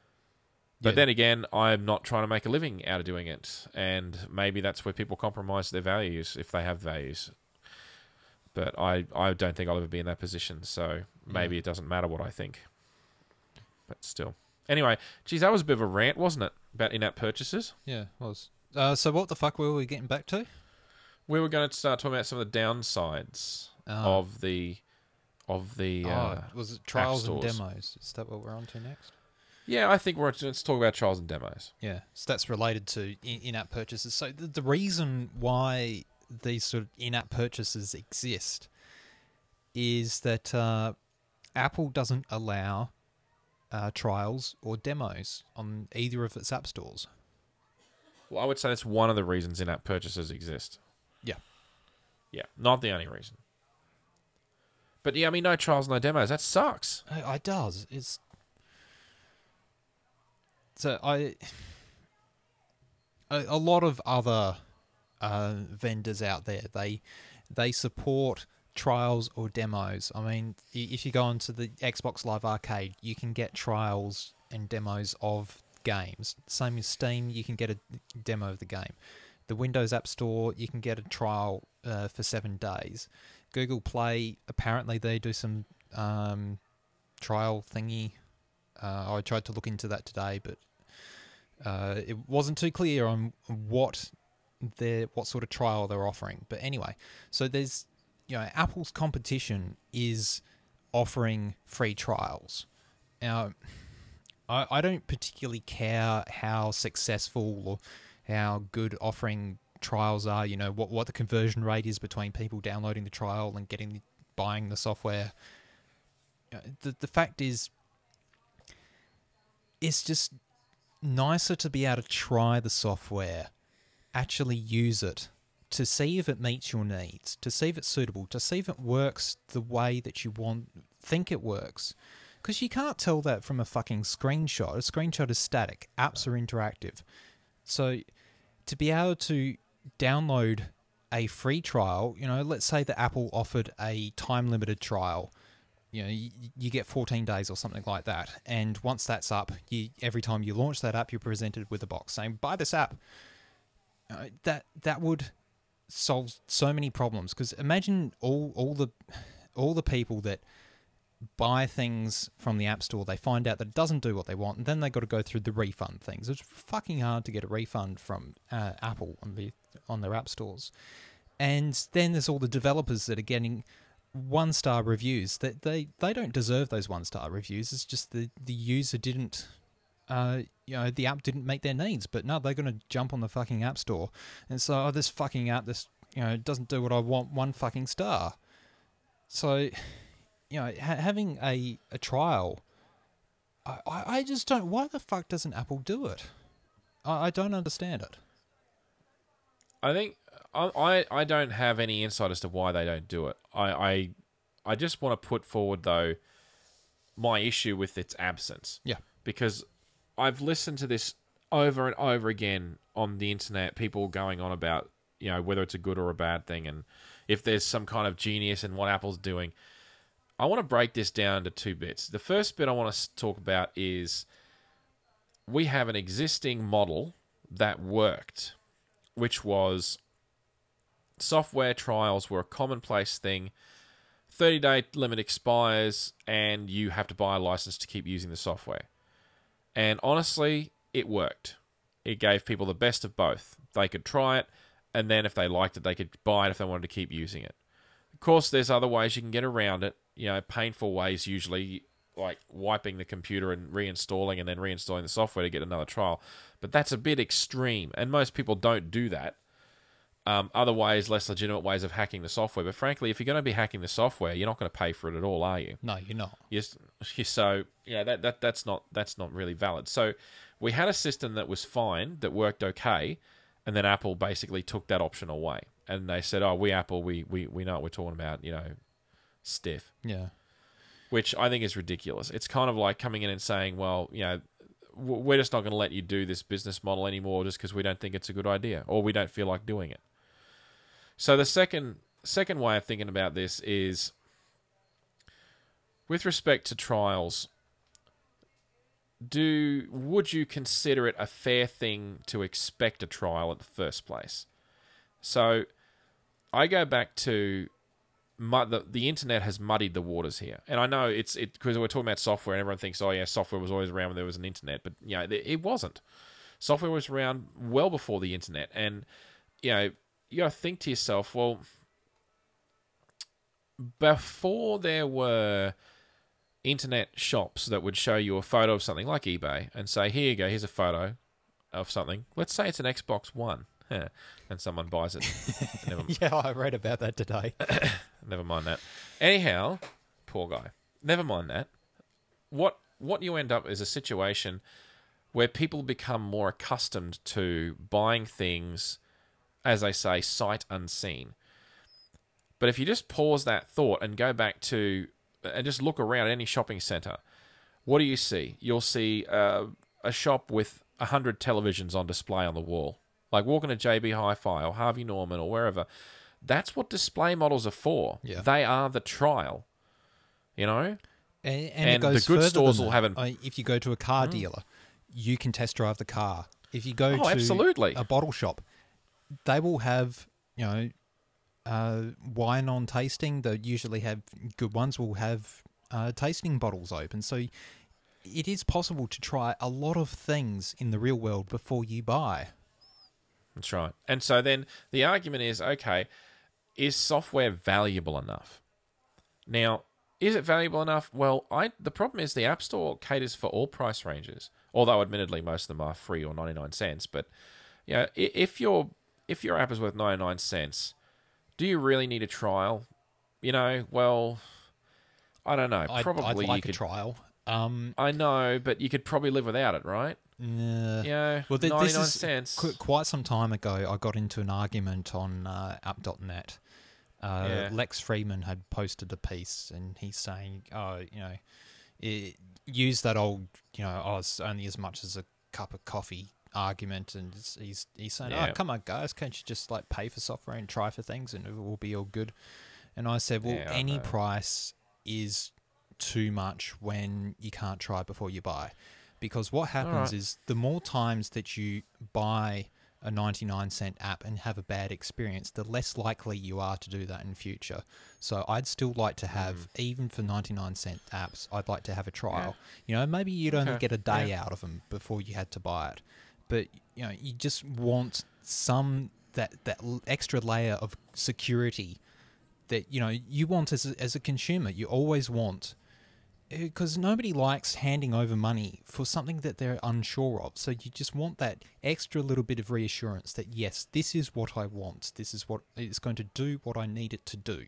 But Yeah. then again, I'm not trying to make a living out of doing it. And maybe that's where people compromise their values, if they have values. But I, I don't think I'll ever be in that position, so maybe Yeah. it doesn't matter what I think. But still. Anyway, geez, that was a bit of a rant, wasn't it? About in-app purchases. Yeah, it was. Uh, so what the fuck were we getting back to? We were going to start talking about some of the downsides Oh. of the... Of the Oh, uh, was it trials and stores. demos? Is that what we're on to next? Yeah, I think we're let's talk about trials and demos. Yeah, so that's related to in- in-app purchases. So the, the reason why these sort of in-app purchases exist is that uh, Apple doesn't allow uh, trials or demos on either of its app stores. Well, I would say that's one of the reasons in-app purchases exist. Yeah. Yeah, not the only reason. But yeah, I mean, no trials, no demos. That sucks. It, it does. It's so I a, a lot of other uh, vendors out there they they support trials or demos. I mean, i- if you go onto the Xbox Live Arcade, you can get trials and demos of games. Same as Steam, you can get a demo of the game. The Windows App Store, you can get a trial uh, for seven days. Google Play, apparently they do some um, trial thingy. Uh, I tried to look into that today, but uh, it wasn't too clear on what their what sort of trial they're offering. But anyway, so there's you know Apple's competition is offering free trials. Now, I, I don't particularly care how successful or how good offering trials are, you know, what, what the conversion rate is between people downloading the trial and getting buying the software. You know, the the fact is, it's just nicer to be able to try the software, actually use it, to see if it meets your needs, to see if it's suitable, to see if it works the way that you want, think it works. Because you can't tell that from a fucking screenshot. A screenshot is static. Apps are interactive. So to be able to download a free trial, you know, let's say that Apple offered a time-limited trial. You know, you, you get fourteen days or something like that. And once that's up, you, every time you launch that app, you're presented with a box saying, buy this app. Uh, that that would solve so many problems. Because imagine all all the all the people that buy things from the App Store, they find out that it doesn't do what they want, and then they got to go through the refund things. It's fucking hard to get a refund from uh, Apple on the on their app stores. And then there's all the developers that are getting one-star reviews. That they, they don't deserve those one-star reviews. It's just the, the user didn't, uh, you know, the app didn't meet their needs. But no, they're going to jump on the fucking App Store and say, oh, this fucking app, this, you know, doesn't do what I want, one fucking star. So, you know, ha- having a, a trial, I, I, I just don't, why the fuck doesn't Apple do it? I, I don't understand it. I think I, I I don't have any insight as to why they don't do it. I I, I just want to put forward though my issue with its absence. Yeah. Because I've listened to this over and over again on the internet, people going on about, you know, whether it's a good or a bad thing and if there's some kind of genius in what Apple's doing. I want to break this down to two bits. The first bit I want to talk about is we have an existing model that worked, which was software trials were a commonplace thing. thirty-day limit expires, and you have to buy a license to keep using the software. And honestly, it worked. It gave people the best of both. They could try it, and then if they liked it, they could buy it if they wanted to keep using it. Of course, there's other ways you can get around it. You know, painful ways usually, like wiping the computer and reinstalling and then reinstalling the software to get another trial. But that's a bit extreme, and most people don't do that. Um, other ways, less legitimate ways of hacking the software. But frankly, if you're going to be hacking the software, you're not going to pay for it at all, are you? No, you're not. Yes. So yeah, that, that that's not that's not really valid. So we had a system that was fine, that worked okay, and then Apple basically took that option away, and they said, "Oh, we Apple, we we we know what we're talking about," you know, stiff. Yeah. Which I think is ridiculous. It's kind of like coming in and saying, "Well, you know, we're just not going to let you do this business model anymore just because we don't think it's a good idea or we don't feel like doing it." So the second second way of thinking about this is with respect to trials, do would you consider it a fair thing to expect a trial at the first place? So I go back to mud, the, the internet has muddied the waters here. And I know it's it because we're talking about software and everyone thinks, oh yeah, software was always around when there was an internet, but you know, it wasn't. Software was around well before the internet, and you know, you got to think to yourself, well, before there were internet shops that would show you a photo of something like eBay and say, here you go, here's a photo of something. Let's say it's an Xbox One, and someone buys it. Never, yeah, I read about that today. never mind that. Anyhow, poor guy. Never mind that. What what you end up is a situation where people become more accustomed to buying things, as they say, sight unseen. But if you just pause that thought and go back to, and just look around any shopping centre, what do you see? You'll see uh, a shop with one hundred televisions on display on the wall. Like walking to J B Hi-Fi or Harvey Norman or wherever. That's what display models are for. Yeah. They are the trial. You know? And, and, And it goes the good further stores than will that. have an- I- If you go to a car dealer, you can test drive the car. If you go Oh, to absolutely. a bottle shop, they will have, you know, uh, wine on tasting. They usually have good ones. Will have uh, tasting bottles open. So it is possible to try a lot of things in the real world before you buy. That's right. And so then the argument is, okay, is software valuable enough? Now, is it valuable enough? Well, I the problem is the App Store caters for all price ranges, although admittedly most of them are free or ninety-nine cents. But you know, if your if your app is worth ninety-nine cents, do you really need a trial? You know, well, I don't know. I'd, Probably I'd you like could. a trial. Um, I know, but you could probably live without it, right? yeah. Yeah, Well, th- ninety-nine this is cents. qu- quite some time ago. I got into an argument on uh, app dot net. Uh, Yeah. Lex Friedman had posted a piece, and he's saying, "Oh, you know, it, use that old, you know, oh, it's only as much as a cup of coffee argument." And it's, he's he's saying, Yeah. "Oh, come on, guys, can't you just like pay for software and try for things, and it will be all good?" And I said, "Well, Yeah, I any know. price is too much when you can't try before you buy, because what happens right. is the more times that you buy a ninety-nine cent app and have a bad experience, the less likely you are to do that in future. So I'd still like to have, mm. even for ninety-nine cent apps, I'd like to have a trial. Yeah. You know, maybe you'd okay. only get a day yeah. out of them before you had to buy it. But, you know, you just want some, that, that extra layer of security that, you know, you want as a, as a consumer. You always want, because nobody likes handing over money for something that they're unsure of. So you just want that extra little bit of reassurance that, yes, this is what I want. This is what it's going to do what I need it to do.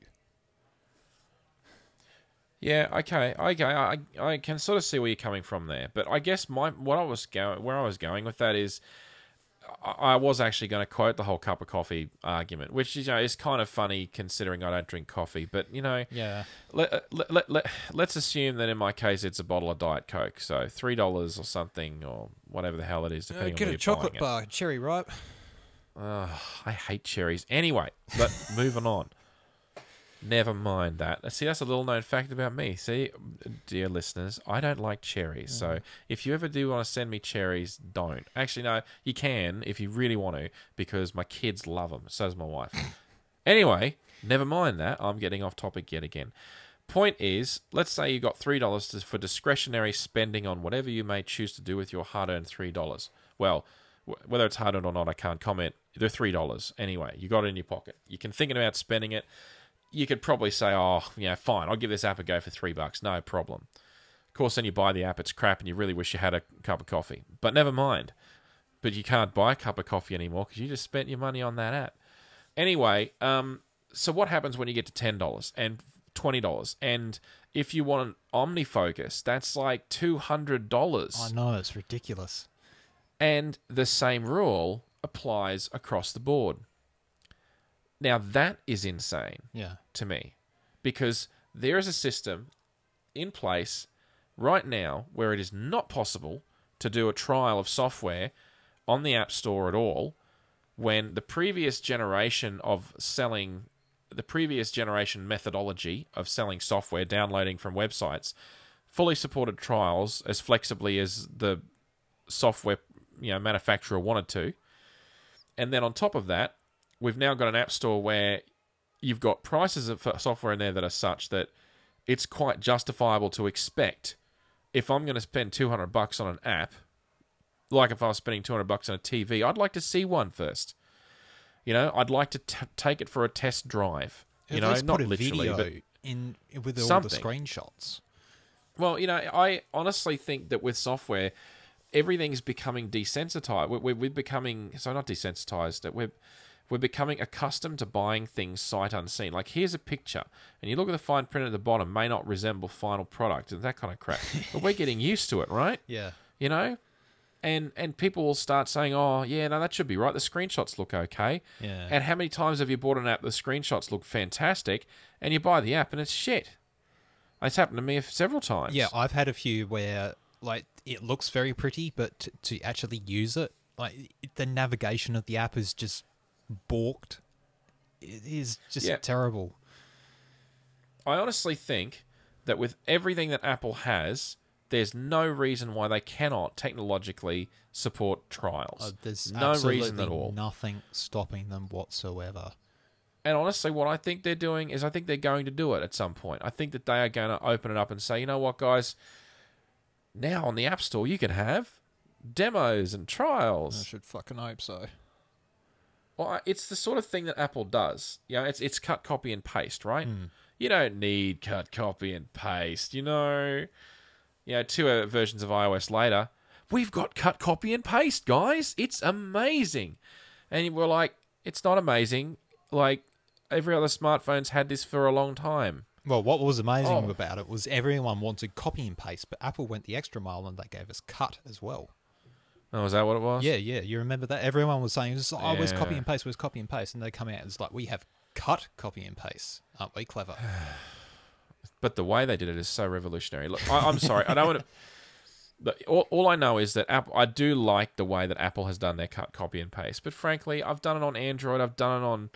Yeah, okay, okay. I I can sort of see where you're coming from there, but I guess my what I was going where I was going with that is, I, I was actually going to quote the whole cup of coffee argument, which is, you know, is kind of funny considering I don't drink coffee. But you know, yeah. Let let let, let let's assume that in my case it's a bottle of Diet Coke, so three dollars or something, or whatever the hell it is, depending uh, get on where a chocolate you're bar, cherry ripe. Uh, I hate cherries. Anyway, but moving on. Never mind that. See, that's a little known fact about me. See, dear listeners, I don't like cherries. Mm. So if you ever do want to send me cherries, don't. Actually, no, you can if you really want to, because my kids love them. So does my wife. Anyway, never mind that. I'm getting off topic yet again. Point is, let's say you got three dollars for discretionary spending on whatever you may choose to do with your hard-earned three dollars. Well, whether it's hard-earned or not, I can't comment. They're three dollars anyway. You got it in your pocket. You can think about spending it. You could probably say, oh, yeah, fine, I'll give this app a go for three bucks. No problem. Of course, then you buy the app, it's crap, and you really wish you had a cup of coffee. But never mind. But you can't buy a cup of coffee anymore because you just spent your money on that app. Anyway, um, so what happens when you get to ten dollars and twenty dollars? And if you want an OmniFocus, that's like two hundred dollars. I know, it's ridiculous. And the same rule applies across the board. Now, that is insane yeah. to me, because there is a system in place right now where it is not possible to do a trial of software on the App Store at all when the previous generation of selling, the previous generation methodology of selling software, downloading from websites, fully supported trials as flexibly as the software, you know, manufacturer wanted to. And then on top of that, we've now got an app store where you've got prices of software in there that are such that it's quite justifiable to expect, if I'm going to spend two hundred bucks on an app, like if I was spending two hundred bucks on a T V, I'd like to see one first. You know, I'd like to t- take it for a test drive. You At know, least not put a literally, video but in with all something. the screenshots. Well, you know, I honestly think that with software, everything's becoming desensitized. We're, we're becoming, so not desensitized, we're We're becoming accustomed to buying things sight unseen. Like, here's a picture, and you look at the fine print at the bottom, may not resemble final product, and that kind of crap. But we're getting used to it, right? Yeah. You know? And and people will start saying, oh, yeah, no, that should be right. The screenshots look okay. Yeah. And how many times have you bought an app, the screenshots look fantastic, and you buy the app, and it's shit? It's happened to me several times. Yeah, I've had a few where, like, it looks very pretty, but to, to actually use it, like, the navigation of the app is just balked. It is just yeah. terrible. I honestly think that with everything that Apple has, there's no reason why they cannot technologically support trials. Uh, there's no absolutely reason at all. Nothing stopping them whatsoever. And honestly, what I think they're doing is I think they're going to do it at some point. I think that they are going to open it up and say, you know what, guys, now on the App Store you can have demos and trials. I should fucking hope so. Well, it's the sort of thing that Apple does. You know, it's it's cut, copy, and paste, right? Mm. You don't need cut, copy, and paste. You know, you know, two uh, versions of iOS later, we've got cut, copy, and paste, guys. It's amazing. And we're like, it's not amazing. Like, every other smartphone's had this for a long time. Well, what was amazing Oh. about it was everyone wanted copy and paste, but Apple went the extra mile and they gave us cut as well. Oh, is that what it was? Yeah, yeah. You remember that? Everyone was saying, just, oh, where's Yeah. copy and paste, where's copy and paste? And they come out, it's like, we have cut copy and paste. Aren't we clever? But the way they did it is so revolutionary. Look, I, I'm sorry, I don't want to. But all, all I know is that Apple. I do like the way that Apple has done their cut, copy, and paste. But frankly, I've done it on Android. I've done it on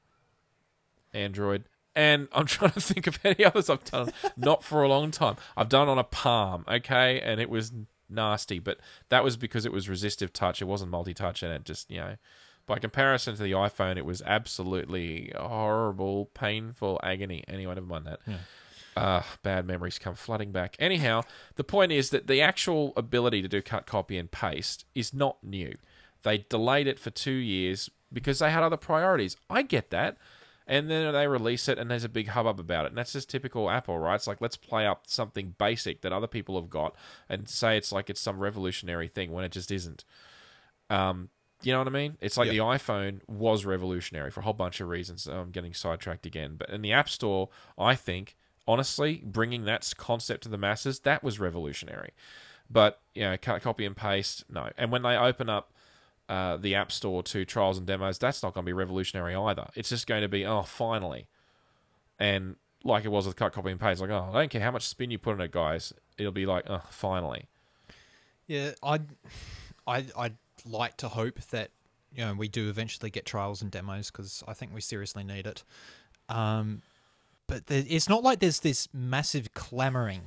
Android, and I'm trying to think of any others I've done. Not for a long time. I've done it on a Palm, okay, and it was nasty, but that was because it was resistive touch. It wasn't multi-touch, and it just, you know, by comparison to the iPhone, it was absolutely horrible, painful agony. Anyway, never mind that. Yeah. Uh, bad memories come flooding back. Anyhow, the point is that the actual ability to do cut, copy, and paste is not new. They delayed it for two years because they had other priorities. I get that. And then they release it, and there's a big hubbub about it. And that's just typical Apple, right? It's like, let's play up something basic that other people have got and say it's like it's some revolutionary thing when it just isn't. Um, you know what I mean? It's like Yeah. the iPhone was revolutionary for a whole bunch of reasons. I'm getting sidetracked again. But in the App Store, I think, honestly, bringing that concept to the masses, that was revolutionary. But, you know, cut, copy, and paste, no. And when they open up Uh, the App Store to trials and demos, that's not going to be revolutionary either. It's just going to be, oh, finally. And like it was with cut, copy, and paste, like, oh, I don't care how much spin you put on it, guys. It'll be like, oh, finally. Yeah, I'd, I'd, I'd like to hope that, you know, we do eventually get trials and demos, because I think we seriously need it. Um, but there, it's not like there's this massive clamoring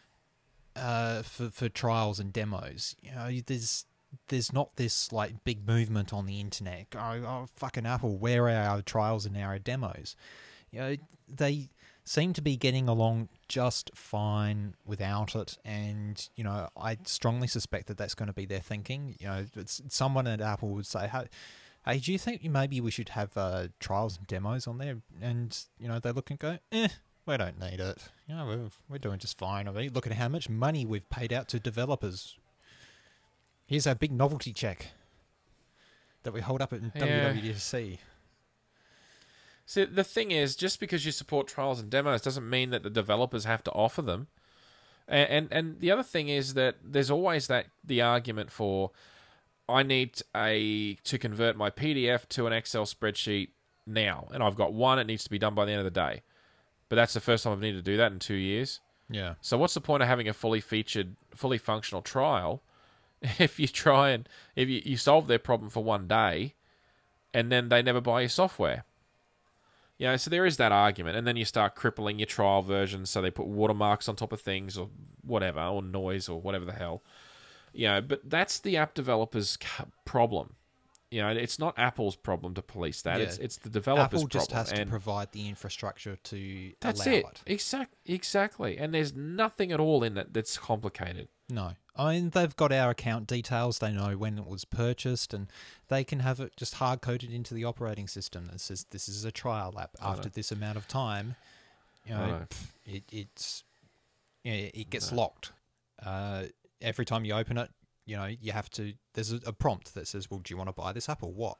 uh, for, for trials and demos. You know, there's... There's not this like big movement on the internet. Oh, oh, fucking Apple, where are our trials and our demos? You know, they seem to be getting along just fine without it, and you know, I strongly suspect that that's going to be their thinking. You know, it's, someone at Apple would say, "Hey, hey, do you think maybe we should have uh, trials and demos on there?" And you know, they look and go, "Eh, we don't need it. You know, we're, we're doing just fine. I mean, look at how much money we've paid out to developers. Here's our big novelty check that we hold up at Yeah. W W D C." See, the thing is, just because you support trials and demos doesn't mean that the developers have to offer them. And, and and the other thing is that there's always that the argument for, I need a to convert my P D F to an Excel spreadsheet now, and I've got one. It needs to be done by the end of the day. But that's the first time I've needed to do that in two years. Yeah. So what's the point of having a fully featured, fully functional trial if you try and if you, you solve their problem for one day, and then they never buy your software? You know, so there is that argument, and then you start crippling your trial versions, so they put watermarks on top of things or whatever, or noise or whatever the hell. You know, but that's the app developers' problem. You know, it's not Apple's problem to police that. Yeah. It's it's the developers' Apple just problem. has to and provide the infrastructure to that's allow it. it. Exact, exactly. And there's nothing at all in that that's complicated. No. I mean, they've got our account details. They know when it was purchased, and they can have it just hard-coded into the operating system that says this is a trial app. After this amount of time, you know, know. it, it's you know, it gets locked. Uh, every time you open it, you know, you have to. There's a, a prompt that says, "Well, do you want to buy this app or what?"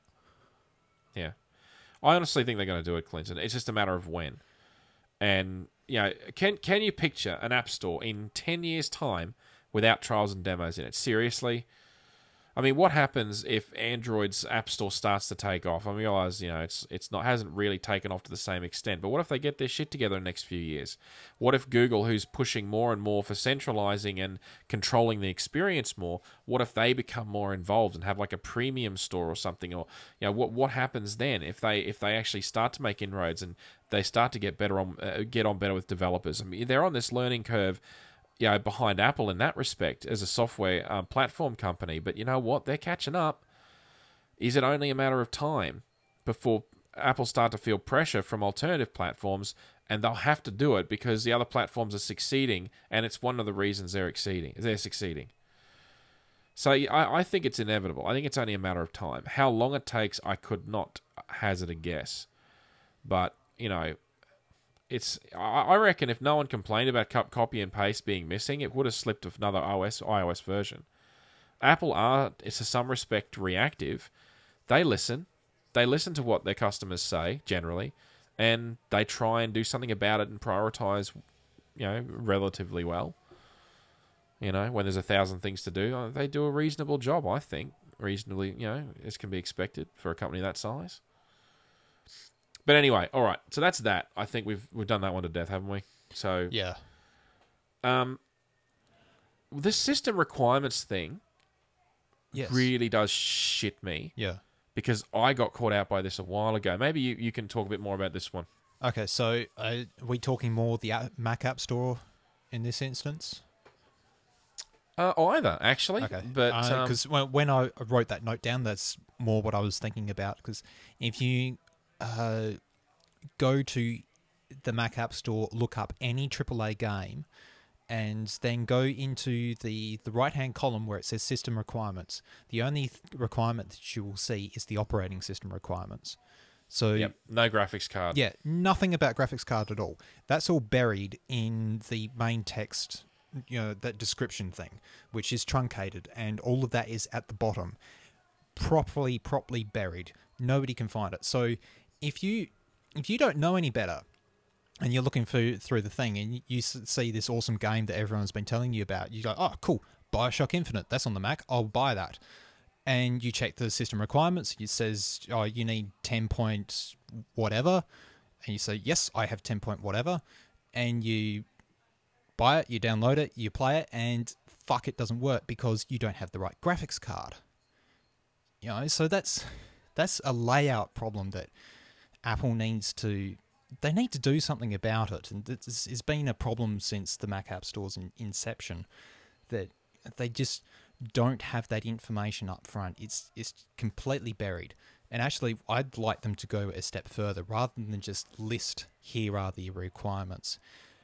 Yeah. I honestly think they're going to do it, Clinton. It's just a matter of when. And, you know, can can you picture an app store in ten years' time without trials and demos in it? Seriously? I mean, what happens if Android's app store starts to take off? I realize, you know, it's it's not hasn't really taken off to the same extent, but what if they get their shit together in the next few years? What if Google, who's pushing more and more for centralizing and controlling the experience more, what if they become more involved and have like a premium store or something? Or, you know, what what happens then if they if they actually start to make inroads and they start to get better on uh, get on better with developers? I mean, they're on this learning curve, you know, behind Apple in that respect as a software um, platform company. But you know what? They're catching up. Is it only a matter of time before Apple start to feel pressure from alternative platforms, and they'll have to do it because the other platforms are succeeding, and it's one of the reasons they're exceeding. They're succeeding. So I, I think it's inevitable. I think it's only a matter of time. How long it takes, I could not hazard a guess. But, you know, It's. I reckon if no one complained about cut, copy, and paste being missing, it would have slipped with another O S iOS version. Apple are, to some respect, reactive. They listen. They listen to what their customers say, generally, and they try and do something about it and prioritize, you know, relatively well. You know, when there's a thousand things to do, they do a reasonable job, I think. Reasonably, you know, as can be expected for a company that size. But anyway, all right. So that's that. I think we've we've done that one to death, haven't we? So Yeah. Um, this system requirements thing Yes. really does shit me Yeah. because I got caught out by this a while ago. Maybe you, you can talk a bit more about this one. Okay, so uh, are we talking more the app, Mac App Store in this instance? Uh, either actually, Okay, but um, because when, when I wrote that note down, that's more what I was thinking about. Because if you uh, go to the Mac App Store, look up any triple A game, and then go into the, the right-hand column where it says System Requirements, the only th- requirement that you will see is the operating system requirements. So, yep, no graphics card. yeah, nothing about graphics card at all. That's all buried in the main text, you know, that description thing, which is truncated, and all of that is at the bottom, properly, properly buried. Nobody can find it. So, if you if you don't know any better, and you're looking through through the thing, and you see this awesome game that everyone's been telling you about, you go, "Oh, cool, BioShock Infinite. That's on the Mac. I'll buy that." And you check the system requirements. It says, "Oh, you need ten point whatever," and you say, "Yes, I have ten point whatever," and you buy it, you download it, you play it, and fuck, it doesn't work because you don't have the right graphics card. You know, so that's that's a layout problem that Apple needs to. They need to do something about it, and it's, it's been a problem since the Mac App Store's in, inception. That they just don't have that information up front. It's it's completely buried. And actually, I'd like them to go a step further. Rather than just list, here are the requirements.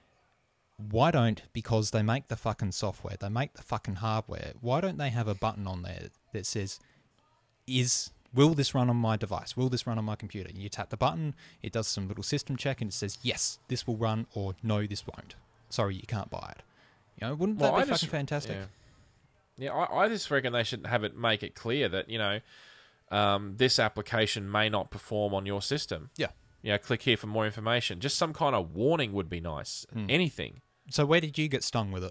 Why don't, because they make the fucking software, they make the fucking hardware, why don't they have a button on there that says, is will this run on my device? Will this run on my computer? And you tap the button, it does some little system check, and it says, yes, this will run, or no, this won't. Sorry, you can't buy it. You know, wouldn't Well, that be I fucking just, fantastic? Yeah, yeah I, I just reckon they should have it make it clear that, you know, um, this application may not perform on your system. Yeah. Yeah, click here for more information. Just some kind of warning would be nice. Hmm. Anything. So where did you get stung with it?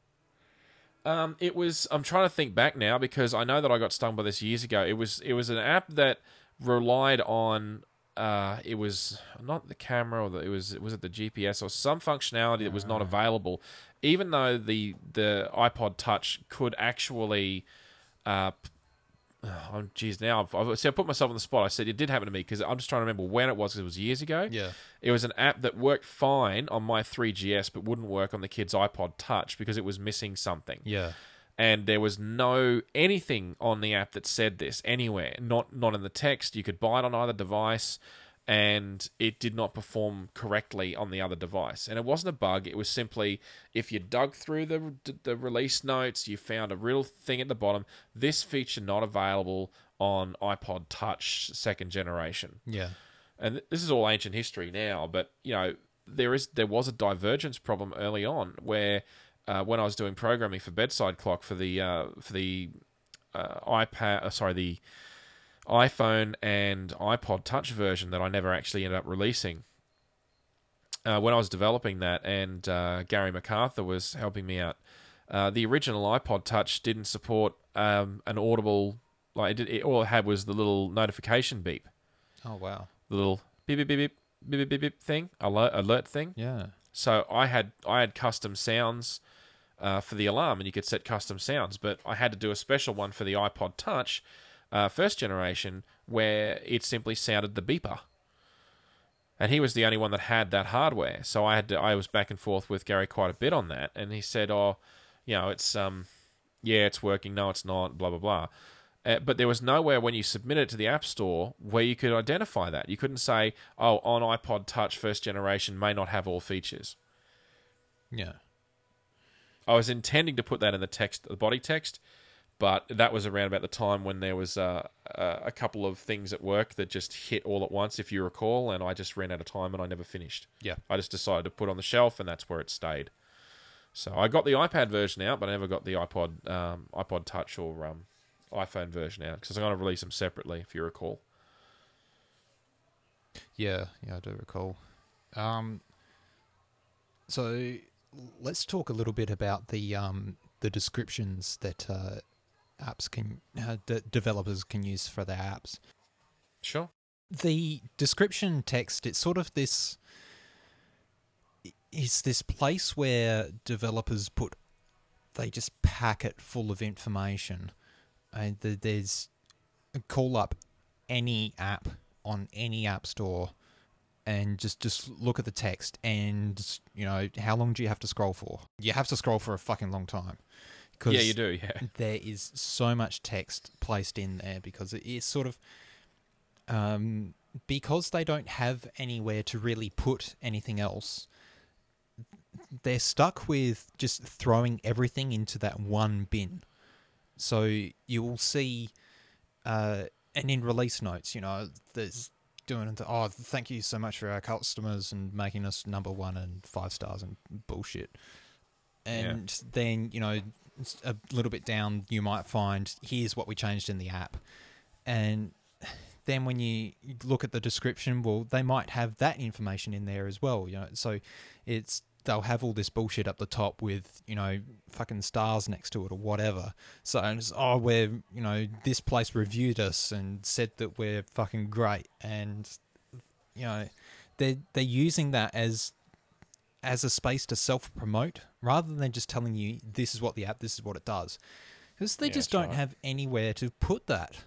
Um, it was. I'm trying to think back now because I know that I got stung by this years ago. It was. It was an app that relied on. Uh, it was not the camera, or the, it was. Was it the G P S or some functionality that was not available, even though the the iPod Touch could actually. Uh, oh, geez, now I've, I've see, I put myself on the spot. I said it did happen to me because I'm just trying to remember when it was because it was years ago. Yeah. It was an app that worked fine on my three G S but wouldn't work on the kid's iPod Touch because it was missing something. Yeah. And there was no anything on the app that said this anywhere. Not not in the text. You could buy it on either device, and it did not perform correctly on the other device. And it wasn't a bug. It was simply if you dug through the the release notes, you found a real thing at the bottom. This feature not available on iPod Touch second generation. Yeah. And this is all ancient history now, but you know there is there was a divergence problem early on where uh, when I was doing programming for Bedside Clock for the uh, for the uh, iPad, uh, sorry the iPhone and iPod Touch version that I never actually ended up releasing. Uh, when I was developing that, and uh, Gary MacArthur was helping me out, uh, the original iPod Touch didn't support um, an audible. Like it, did, it all it had was the little notification beep. Oh wow. The little beep beep beep beep beep beep beep, beep thing, alert alert thing. Yeah. So I had I had custom sounds uh, for the alarm, and you could set custom sounds. But I had to do a special one for the iPod Touch, uh, first generation, where it simply sounded the beeper. And he was the only one that had that hardware. So I had to, I was back and forth with Gary quite a bit on that, and he said, "Oh, you know, it's um, yeah, it's working. No, it's not. Blah blah blah." Uh, but there was nowhere when you submit it to the App Store where you could identify that. You couldn't say, oh, on iPod Touch first generation may not have all features. Yeah. I was intending to put that in the text, the body text, but that was around about the time when there was uh, uh, a couple of things at work that just hit all at once, if you recall, and I just ran out of time and I never finished. Yeah. I just decided to put it on the shelf, and that's where it stayed. So I got the iPad version out, but I never got the iPod um, iPod Touch or um, iPhone version out because I'm going to release them separately, if you recall. Yeah, yeah, I do recall. Um, so let's talk a little bit about the um, the descriptions that uh, apps can uh, de- developers can use for their apps. Sure. The description text, it's sort of this. It's this place where developers put, they just pack it full of information. And there's call up any app on any app store and just, just look at the text and, you know, how long do you have to scroll for? You have to scroll for a fucking long time 'Cause Yeah, you do. Yeah. there is so much text placed in there because it is sort of um, because they don't have anywhere to really put anything else. They're stuck with just throwing everything into that one bin. So you will see, uh, and in release notes, you know, there's doing, oh, thank you so much for our customers and making us number one and five stars and bullshit. And yeah. then, you know, a little bit down, you might find, here's what we changed in the app. And then when you look at the description, well, they might have that information in there as well. You know, so it's, they'll have all this bullshit up the top with, you know, fucking stars next to it or whatever. So, it's, oh, we're, you know, this place reviewed us and said that we're fucking great. And, you know, they're, they're using that as as a space to self-promote rather than just telling you this is what the app, this is what it does. Because they Yeah, just that's don't right. have anywhere to put that.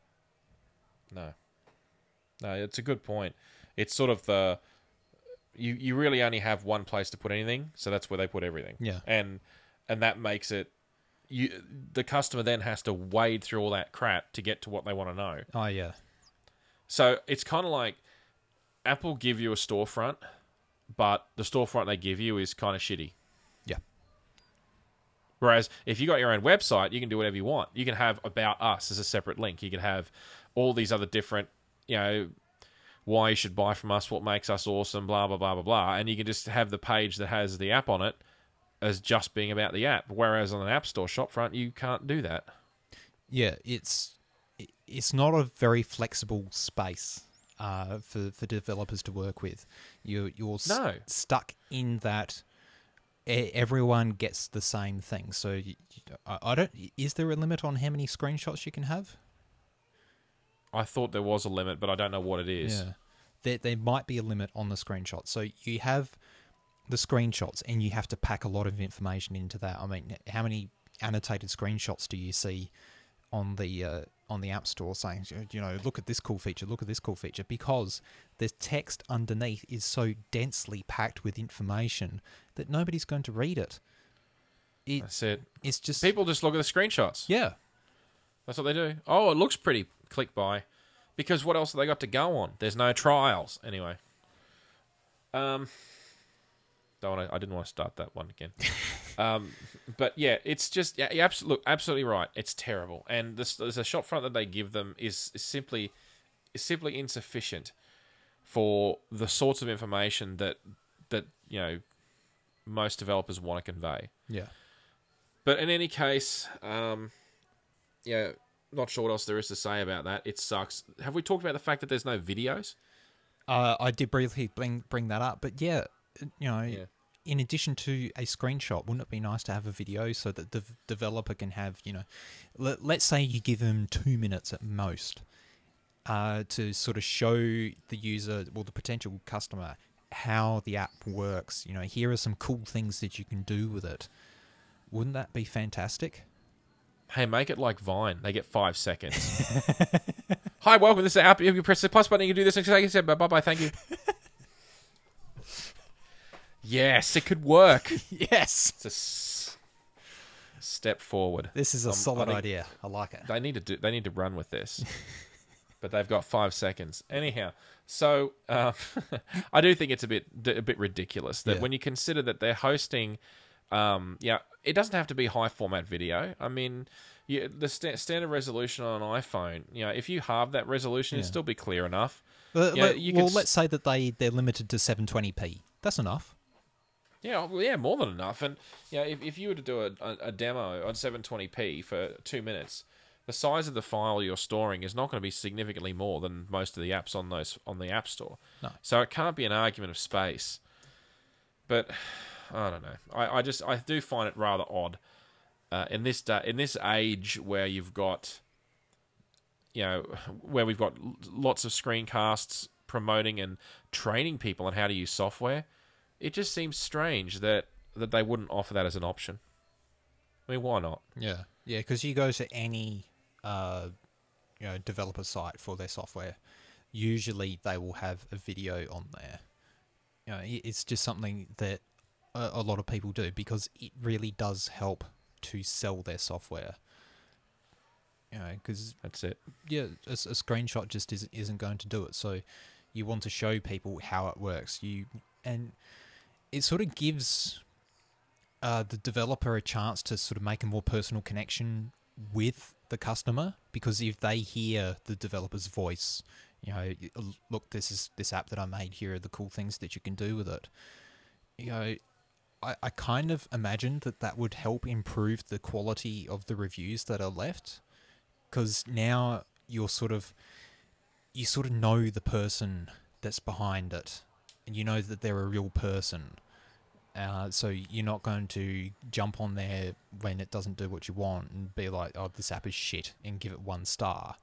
No. No, it's a good point. It's sort of the... You, you really only have one place to put anything, so that's where they put everything. Yeah. And and that makes it... you the customer then has to wade through all that crap to get to what they want to know. Oh, yeah. So it's kind of like Apple give you a storefront, but the storefront they give you is kind of shitty. Yeah. Whereas if you got your own website, you can do whatever you want. You can have About Us as a separate link. You can have all these other different, you know, why you should buy from us, what makes us awesome, blah, blah, blah, blah, blah. And you can just have the page that has the app on it as just being about the app. Whereas on an App Store shopfront, you can't do that. Yeah, it's it's not a very flexible space uh, for, for developers to work with. You, you're No. s- stuck in that e- everyone gets the same thing. So you, you, I, I don't. Is there a limit on how many screenshots you can have? I thought there was a limit, but I don't know what it is. Yeah, there there might be a limit on the screenshots. So you have the screenshots, and you have to pack a lot of information into that. I mean, how many annotated screenshots do you see on the uh, on the App Store saying, you know, look at this cool feature, look at this cool feature, because the text underneath is so densely packed with information that nobody's going to read it. it That's it. It's just People just look at the screenshots. yeah, That's what they do. Oh, it looks pretty. Click buy. Because what else have they got to go on? There's no trials. Anyway. Um, don't want to, I didn't want to start that one again. um, but yeah, it's just... Yeah, you absolutely, look, absolutely right. It's terrible. And this, there's a shop front that they give them is, is simply is simply insufficient for the sorts of information that, that you know, most developers want to convey. yeah. But in any case... Um, yeah, not sure what else there is to say about that. It sucks. Have we talked about the fact that there's no videos? Uh, I did briefly bring bring that up, but yeah, you know, Yeah. in addition to a screenshot, wouldn't it be nice to have a video so that the developer can have, you know, let, let's say you give them two minutes at most uh, to sort of show the user or the potential customer how the app works. You know, here are some cool things that you can do with it. Wouldn't that be fantastic? Hey, make it like Vine. They get five seconds. Hi, welcome. This is the app. If you press the plus button, you can do this. Bye bye. Thank you. Yes, it could work. Yes. It's a s- step forward. This is a Um, solid I think idea. I like it. They need to do. They need to run with this. But they've got five seconds. Anyhow, so uh, I do think it's a bit a bit ridiculous that Yeah. when you consider that they're hosting, um, yeah, it doesn't have to be high format video. I mean, you, the sta- standard resolution on an iPhone, you know, if you halve that resolution, it'd Yeah. still be clear enough. Well, Yeah, let, you well could s- let's say that they, they're limited to seven twenty p. That's enough. Yeah, well, yeah, more than enough. And yeah, if if you were to do a, a, a demo on seven twenty p for two minutes, the size of the file you're storing is not going to be significantly more than most of the apps on those on the App Store. No. So it can't be an argument of space. But I don't know. I, I just I do find it rather odd uh, in this da- in this age where you've got, you know, where we've got lots of screencasts promoting and training people on how to use software. It just seems strange that, that they wouldn't offer that as an option. I mean, why not? Yeah, yeah, because you go to any uh, you know developer site for their software, usually they will have a video on there. You know, it- it's just something that a, a lot of people do because it really does help to sell their software. You know, because That's it. yeah, a, a screenshot just isn't isn't going to do it. So you want to show people how it works. You and it sort of gives uh, the developer a chance to sort of make a more personal connection with the customer, because if they hear the developer's voice, you know, look, this is this app that I made. Here are the cool things that you can do with it. You know, I, I kind of imagine that that would help improve the quality of the reviews that are left, because now you're sort of you sort of know the person that's behind it, and you know that they're a real person. Uh, so you're not going to jump on there when it doesn't do what you want and be like, "Oh, this app is shit," and give it one star.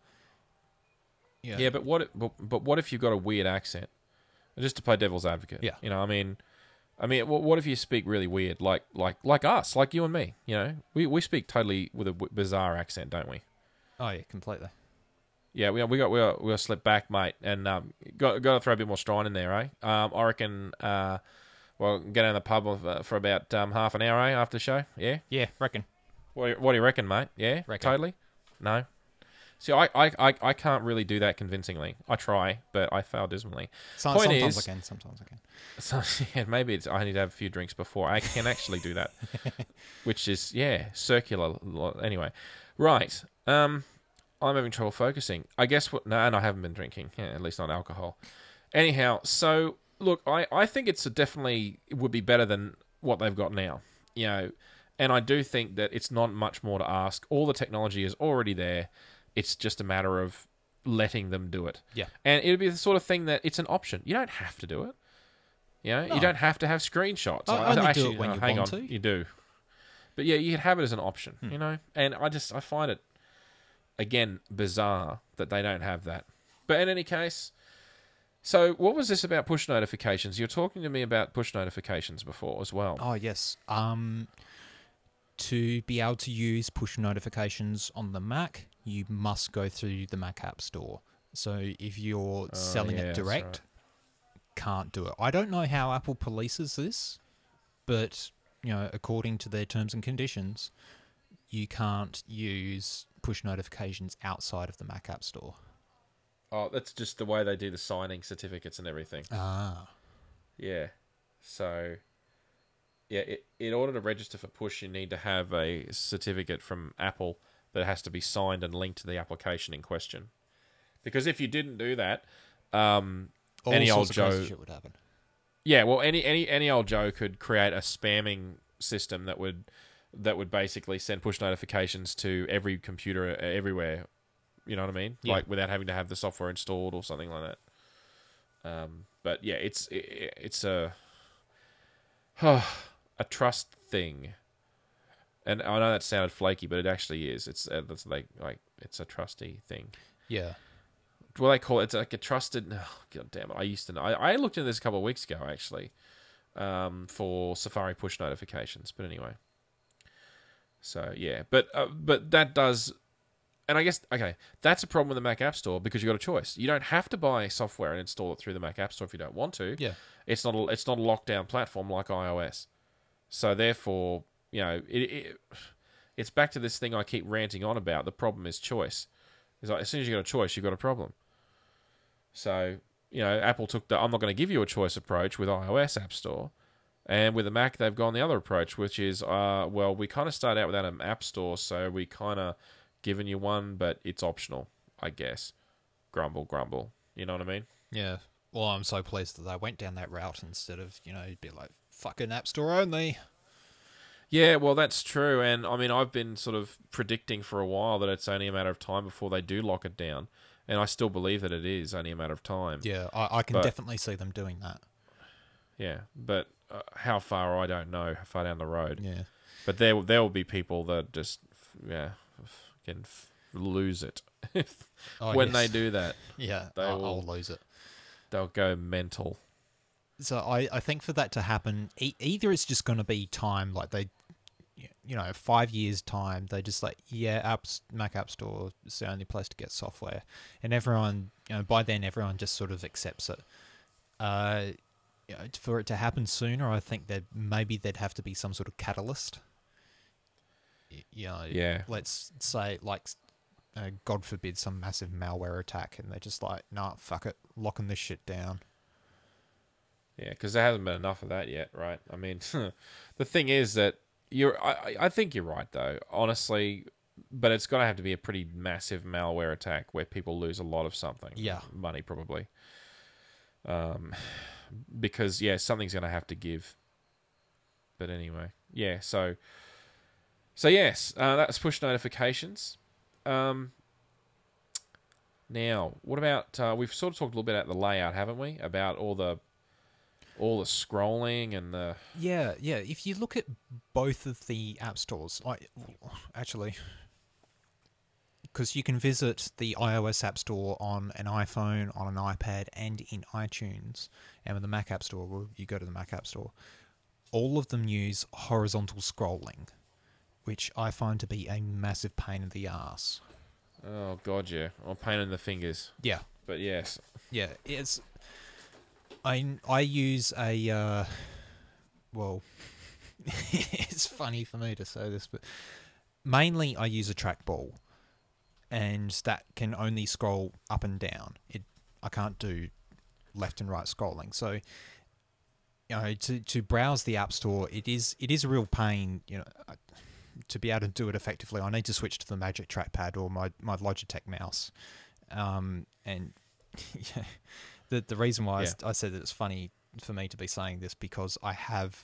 Yeah, yeah but what? But, but what if you've got a weird accent? Just to play devil's advocate. Yeah. You know, I mean, I mean, what, what if you speak really weird, like like like us, like you and me? You know, we we speak totally with a w- bizarre accent, don't we? Oh yeah, completely. Yeah, we we got we got we got slipped back, mate, and um, got got to throw a bit more strain in there, eh? Um, I reckon. Uh, Well, get in the pub uh, for about um, half an hour, eh, after the show? Yeah? Yeah, reckon. What, what do you reckon, mate? Yeah? Reckon. Totally? No? See, I, I, I, I can't really do that convincingly. I try, but I fail dismally. So, Point sometimes is, I can, sometimes I can. So, yeah, maybe it's I need to have a few drinks before. I can actually do that. Which is, yeah, circular. Anyway. Right. Um, I'm having trouble focusing. I guess what... No, and I haven't been drinking. Yeah, at least not alcohol. Anyhow, so... Look, I, I think it's a definitely it would be better than what they've got now, you know, and I do think that it's not much more to ask. All the technology is already there. It's just a matter of letting them do it. Yeah. And it would be the sort of thing that it's an option. You don't have to do it. You know, No. you don't have to have screenshots. I- I- only do actually, it when uh, you hang want on, to. You do. But yeah, you can have it as an option, Hmm. you know, and I just, I find it, again, bizarre that they don't have that. But in any case... So, what was this about push notifications? You were talking to me about push notifications before as well. Oh, yes. Um, to be able to use push notifications on the Mac, you must go through the Mac App Store. So, if you're Oh, selling yeah, it that's direct, right. can't do it. I don't know how Apple polices this, but, you know, according to their terms and conditions, you can't use push notifications outside of the Mac App Store. Oh, that's just the way they do the signing certificates and everything. Ah. Yeah. So, yeah, it, in order to register for push, you need to have a certificate from Apple that has to be signed and linked to the application in question. Because if you didn't do that, um, All any old sorts of crazy Joe... shit would happen. Yeah, well, any, any any old Joe could create a spamming system that would that would basically send push notifications to every computer uh, everywhere. You know what I mean? Yeah. Like without having to have the software installed or something like that. Um, but yeah, it's it, it's a a trust thing, and I know that sounded flaky, but it actually is. It's uh, that's like like it's a trusty thing. Yeah. What they call it, it's like a trusted. Oh, God damn it! I used to know. I, I looked into this a couple of weeks ago actually, um, for Safari push notifications. But anyway, so yeah, but uh, but that does. And I guess, okay, that's a problem with the Mac App Store because you've got a choice. You don't have to buy software and install it through the Mac App Store if you don't want to. Yeah. It's not a, it's not a lockdown platform like iOS. So therefore, you know, it, it it's back to this thing I keep ranting on about. The problem is choice. It's like, as soon as you've got a choice, you've got a problem. So, you know, Apple took the I'm not going to give you a choice approach with iOS App Store. And with the Mac, they've gone the other approach, which is, uh, well, we kind of start out without an App Store, so we kind of... given you one, but it's optional, I guess. Grumble, grumble. You know what I mean? Yeah. Well, I'm so pleased that they went down that route instead of, you know, be like, fucking App Store only. Yeah, well, that's true. And, I mean, I've been sort of predicting for a while that it's only a matter of time before they do lock it down. And I still believe that it is only a matter of time. Yeah, I, I can But- definitely see them doing that. Yeah, but uh, how far, I don't know, how far down the road. Yeah. But there there will be people that just, yeah, can lose it. Oh, when yes. they do that, Yeah, they I'll, will- I'll lose it. they'll go mental. So I, I think for that to happen, e- either it's just going to be time, like they, you know, five years time, they just like, yeah, apps, Mac App Store is the only place to get software, and everyone, you know, by then everyone just sort of accepts it. Uh, you know, for it to happen sooner, I think that maybe there'd have to be some sort of catalyst. y- you know, Yeah. let's say like, uh, God forbid, some massive malware attack, and they're just like, nah, fuck it, locking this shit down. Yeah, because there hasn't been enough of that yet, right? I mean, the thing is that you're. I, I I think you're right, though. Honestly, but it's going to have to be a pretty massive malware attack where people lose a lot of something. Yeah. Money, probably. Um, because, yeah, something's going to have to give. But anyway, yeah, so... So, yes, uh, that's push notifications. Um, now, what about... Uh, we've sort of talked a little bit about the layout, haven't we? About all the... all the scrolling and the... Yeah, yeah. If you look at both of the app stores, I actually... because you can visit the iOS App Store on an iPhone, on an iPad, and in iTunes. And with the Mac App Store, well, you go to the Mac App Store. All of them use horizontal scrolling, which I find to be a massive pain in the ass. Oh, God, yeah. Or pain in the fingers. Yeah. But yes. Yeah, it's... I, I use a... Uh, well, it's funny for me to say this, but mainly I use a trackball. And that can only scroll up and down. It I can't do left and right scrolling. So, you know, to to browse the App Store, it is it is a real pain. You know, to be able to do it effectively, I need to switch to the Magic Trackpad or my my Logitech mouse. Um, and yeah, the the reason why Yeah. I, I said that it's funny for me to be saying this because I have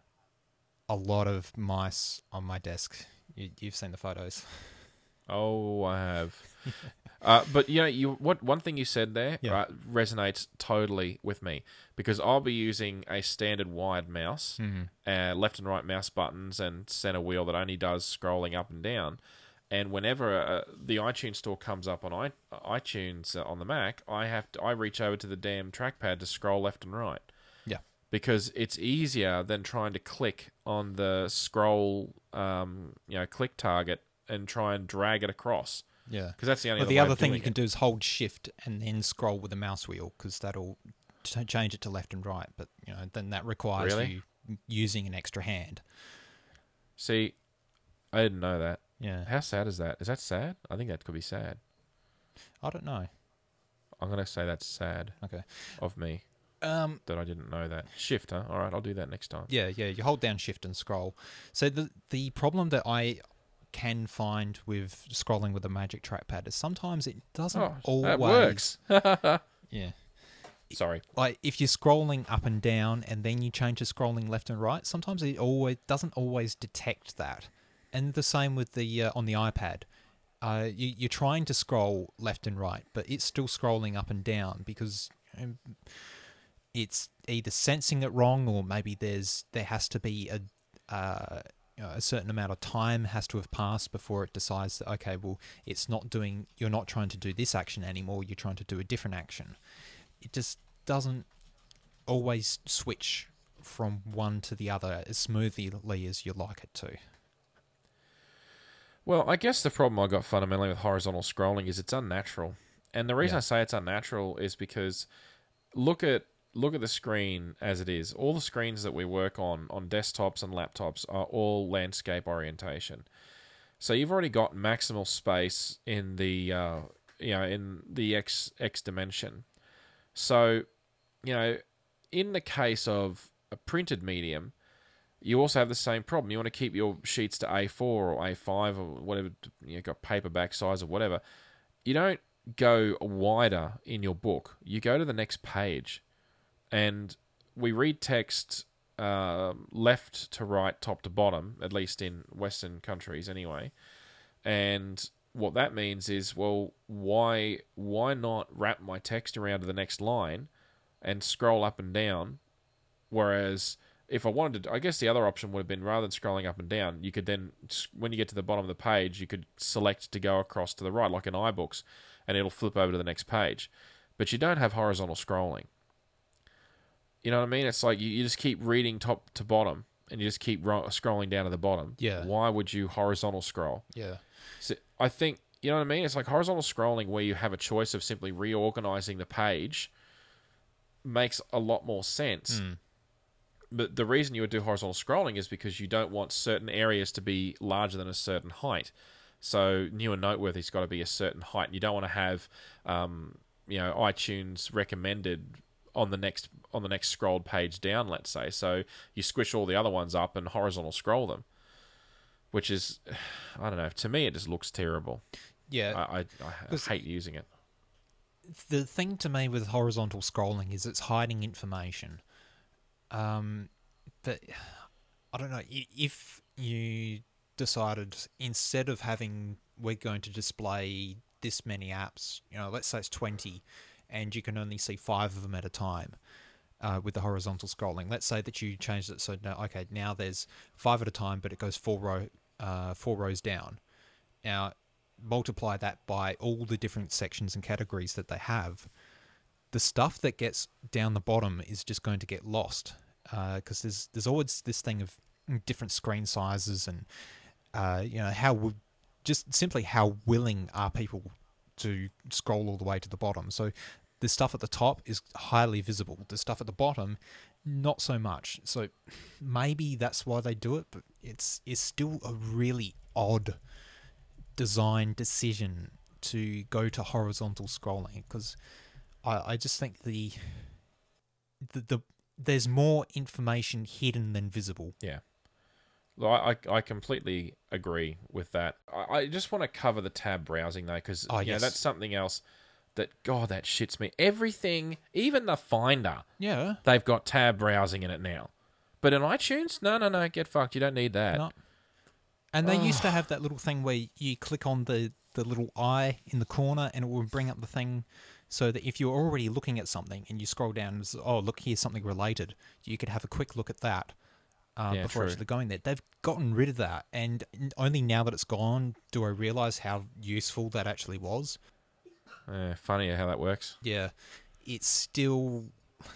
a lot of mice on my desk. You, you've seen the photos. Oh, I have. uh, but you know, you what one thing you said there Yeah. right, resonates totally with me because I'll be using a standard wired mouse, Mm. uh, left and right mouse buttons, and center wheel that only does scrolling up and down. And whenever uh, the iTunes store comes up on I, iTunes uh, on the Mac, I have to I reach over to the damn trackpad to scroll left and right. Yeah. Because it's easier than trying to click on the scroll, um, you know, click target and try and drag it across. Yeah. Because that's the only Well, other the way other of thing doing you can it. do is hold shift and then scroll with the mouse wheel because that'll t- change it to left and right. But you know, then that requires Really? you using an extra hand. See, I didn't know that. Yeah. How sad is that? Is that sad? I think that could be sad. I don't know. I'm going to say that's sad Okay. of me Um. that I didn't know that. Shift, huh? All right, I'll do that next time. Yeah. Yeah. You hold down shift and scroll. So the the problem that I can find with scrolling with a Magic Trackpad is sometimes it doesn't Oh, always that works. Yeah. Sorry. Like if you're scrolling up and down and then you change to scrolling left and right, sometimes it always doesn't always detect that. And the same with the uh, on the iPad. Uh, you, you're trying to scroll left and right, but it's still scrolling up and down because um, it's either sensing it wrong or maybe there's there has to be a uh, you know, a certain amount of time has to have passed before it decides that okay, well, it's not doing. You're not trying to do this action anymore. You're trying to do a different action. It just doesn't always switch from one to the other as smoothly as you like it to. Well, I guess the problem I got fundamentally with horizontal scrolling is it's unnatural. And the reason Yeah. I say it's unnatural is because look at look at the screen as it is. All the screens that we work on on desktops and laptops are all landscape orientation. So you've already got maximal space in the uh, you know in the x x dimension. So, you know, in the case of a printed medium, you also have the same problem. You want to keep your sheets to A four or A five or whatever, you know, got paperback size or whatever. You don't go wider in your book. You go to the next page. And we read text uh, left to right, top to bottom, at least in Western countries anyway. And what that means is, well, why why not wrap my text around to the next line and scroll up and down? Whereas if I wanted to, I guess the other option would have been rather than scrolling up and down, you could then, when you get to the bottom of the page, you could select to go across to the right, like in iBooks, and it'll flip over to the next page. But you don't have horizontal scrolling. You know what I mean? It's like you, you just keep reading top to bottom, and you just keep ro- scrolling down to the bottom. Yeah. Why would you horizontal scroll? Yeah. So I think, you know what I mean? It's like horizontal scrolling where you have a choice of simply reorganizing the page makes a lot more sense Mm. but the reason you would do horizontal scrolling is because you don't want certain areas to be larger than a certain height. So new and noteworthy's got to be a certain height. You don't want to have, um, you know, iTunes recommended on the next on the next scrolled page down, let's say. So you squish all the other ones up and horizontal scroll them, which is, I don't know. To me, it just looks terrible. Yeah, I, I, I hate using it. The thing to me with horizontal scrolling is it's hiding information. Um, but I don't know, if you decided instead of having, we're going to display this many apps, you know, let's say it's twenty, and you can only see five of them at a time uh, with the horizontal scrolling. Let's say that you changed it so now, okay, now there's five at a time, but it goes four row, uh, four rows down. Now, multiply that by all the different sections and categories that they have. The stuff that gets down the bottom is just going to get lost because uh, there's there's always this thing of different screen sizes and uh, you know how w- just simply how willing are people to scroll all the way to the bottom. So the stuff at the top is highly visible. The stuff at the bottom, not so much. So maybe that's why they do it, but it's it's still a really odd design decision to go to horizontal scrolling because I, I just think the, the the there's more information hidden than visible. Yeah. I, I completely agree with that. I, I just want to cover the tab browsing though, because oh, you yes. know, that's something else that, God, that shits me. Everything, even the Finder, Yeah, they've got tab browsing in it now. But in iTunes, no, no, no, get fucked. You don't need that. no. And they used to have that little thing where you click on the, the little eye in the corner and it will bring up the thing so that if you're already looking at something and you scroll down and say, oh, look, here's something related, you could have a quick look at that uh, Yeah, before true. actually going there. They've gotten rid of that, and only now that it's gone do I realise how useful that actually was. Uh, funny how that works. Yeah, it's still...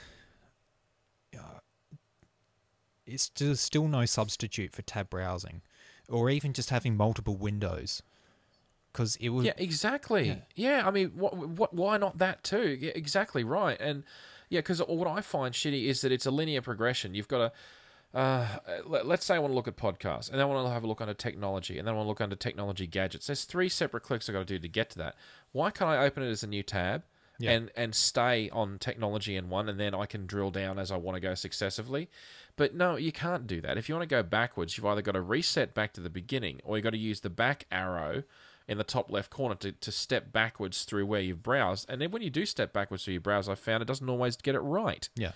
Uh, it's still, still no substitute for tab browsing. Or even just having multiple windows, because it would. Yeah, exactly. Yeah, yeah I mean, what, what? Why not that too? Yeah, exactly right. And yeah, because what I find shitty is that it's a linear progression. You've got to, uh, let, let's say I want to look at podcasts, and then I want to have a look under technology, and then I want to look under technology gadgets. There's three separate clicks I got to do to get to that. Why can't I open it as a new tab? Yeah. And and stay on technology in one, and then I can drill down as I want to go successively. But no, you can't do that. If you want to go backwards, you've either got to reset back to the beginning, or you've got to use the back arrow in the top left corner to, to step backwards through where you've browsed. And then when you do step backwards through your browse, I found it doesn't always get it right. Yeah.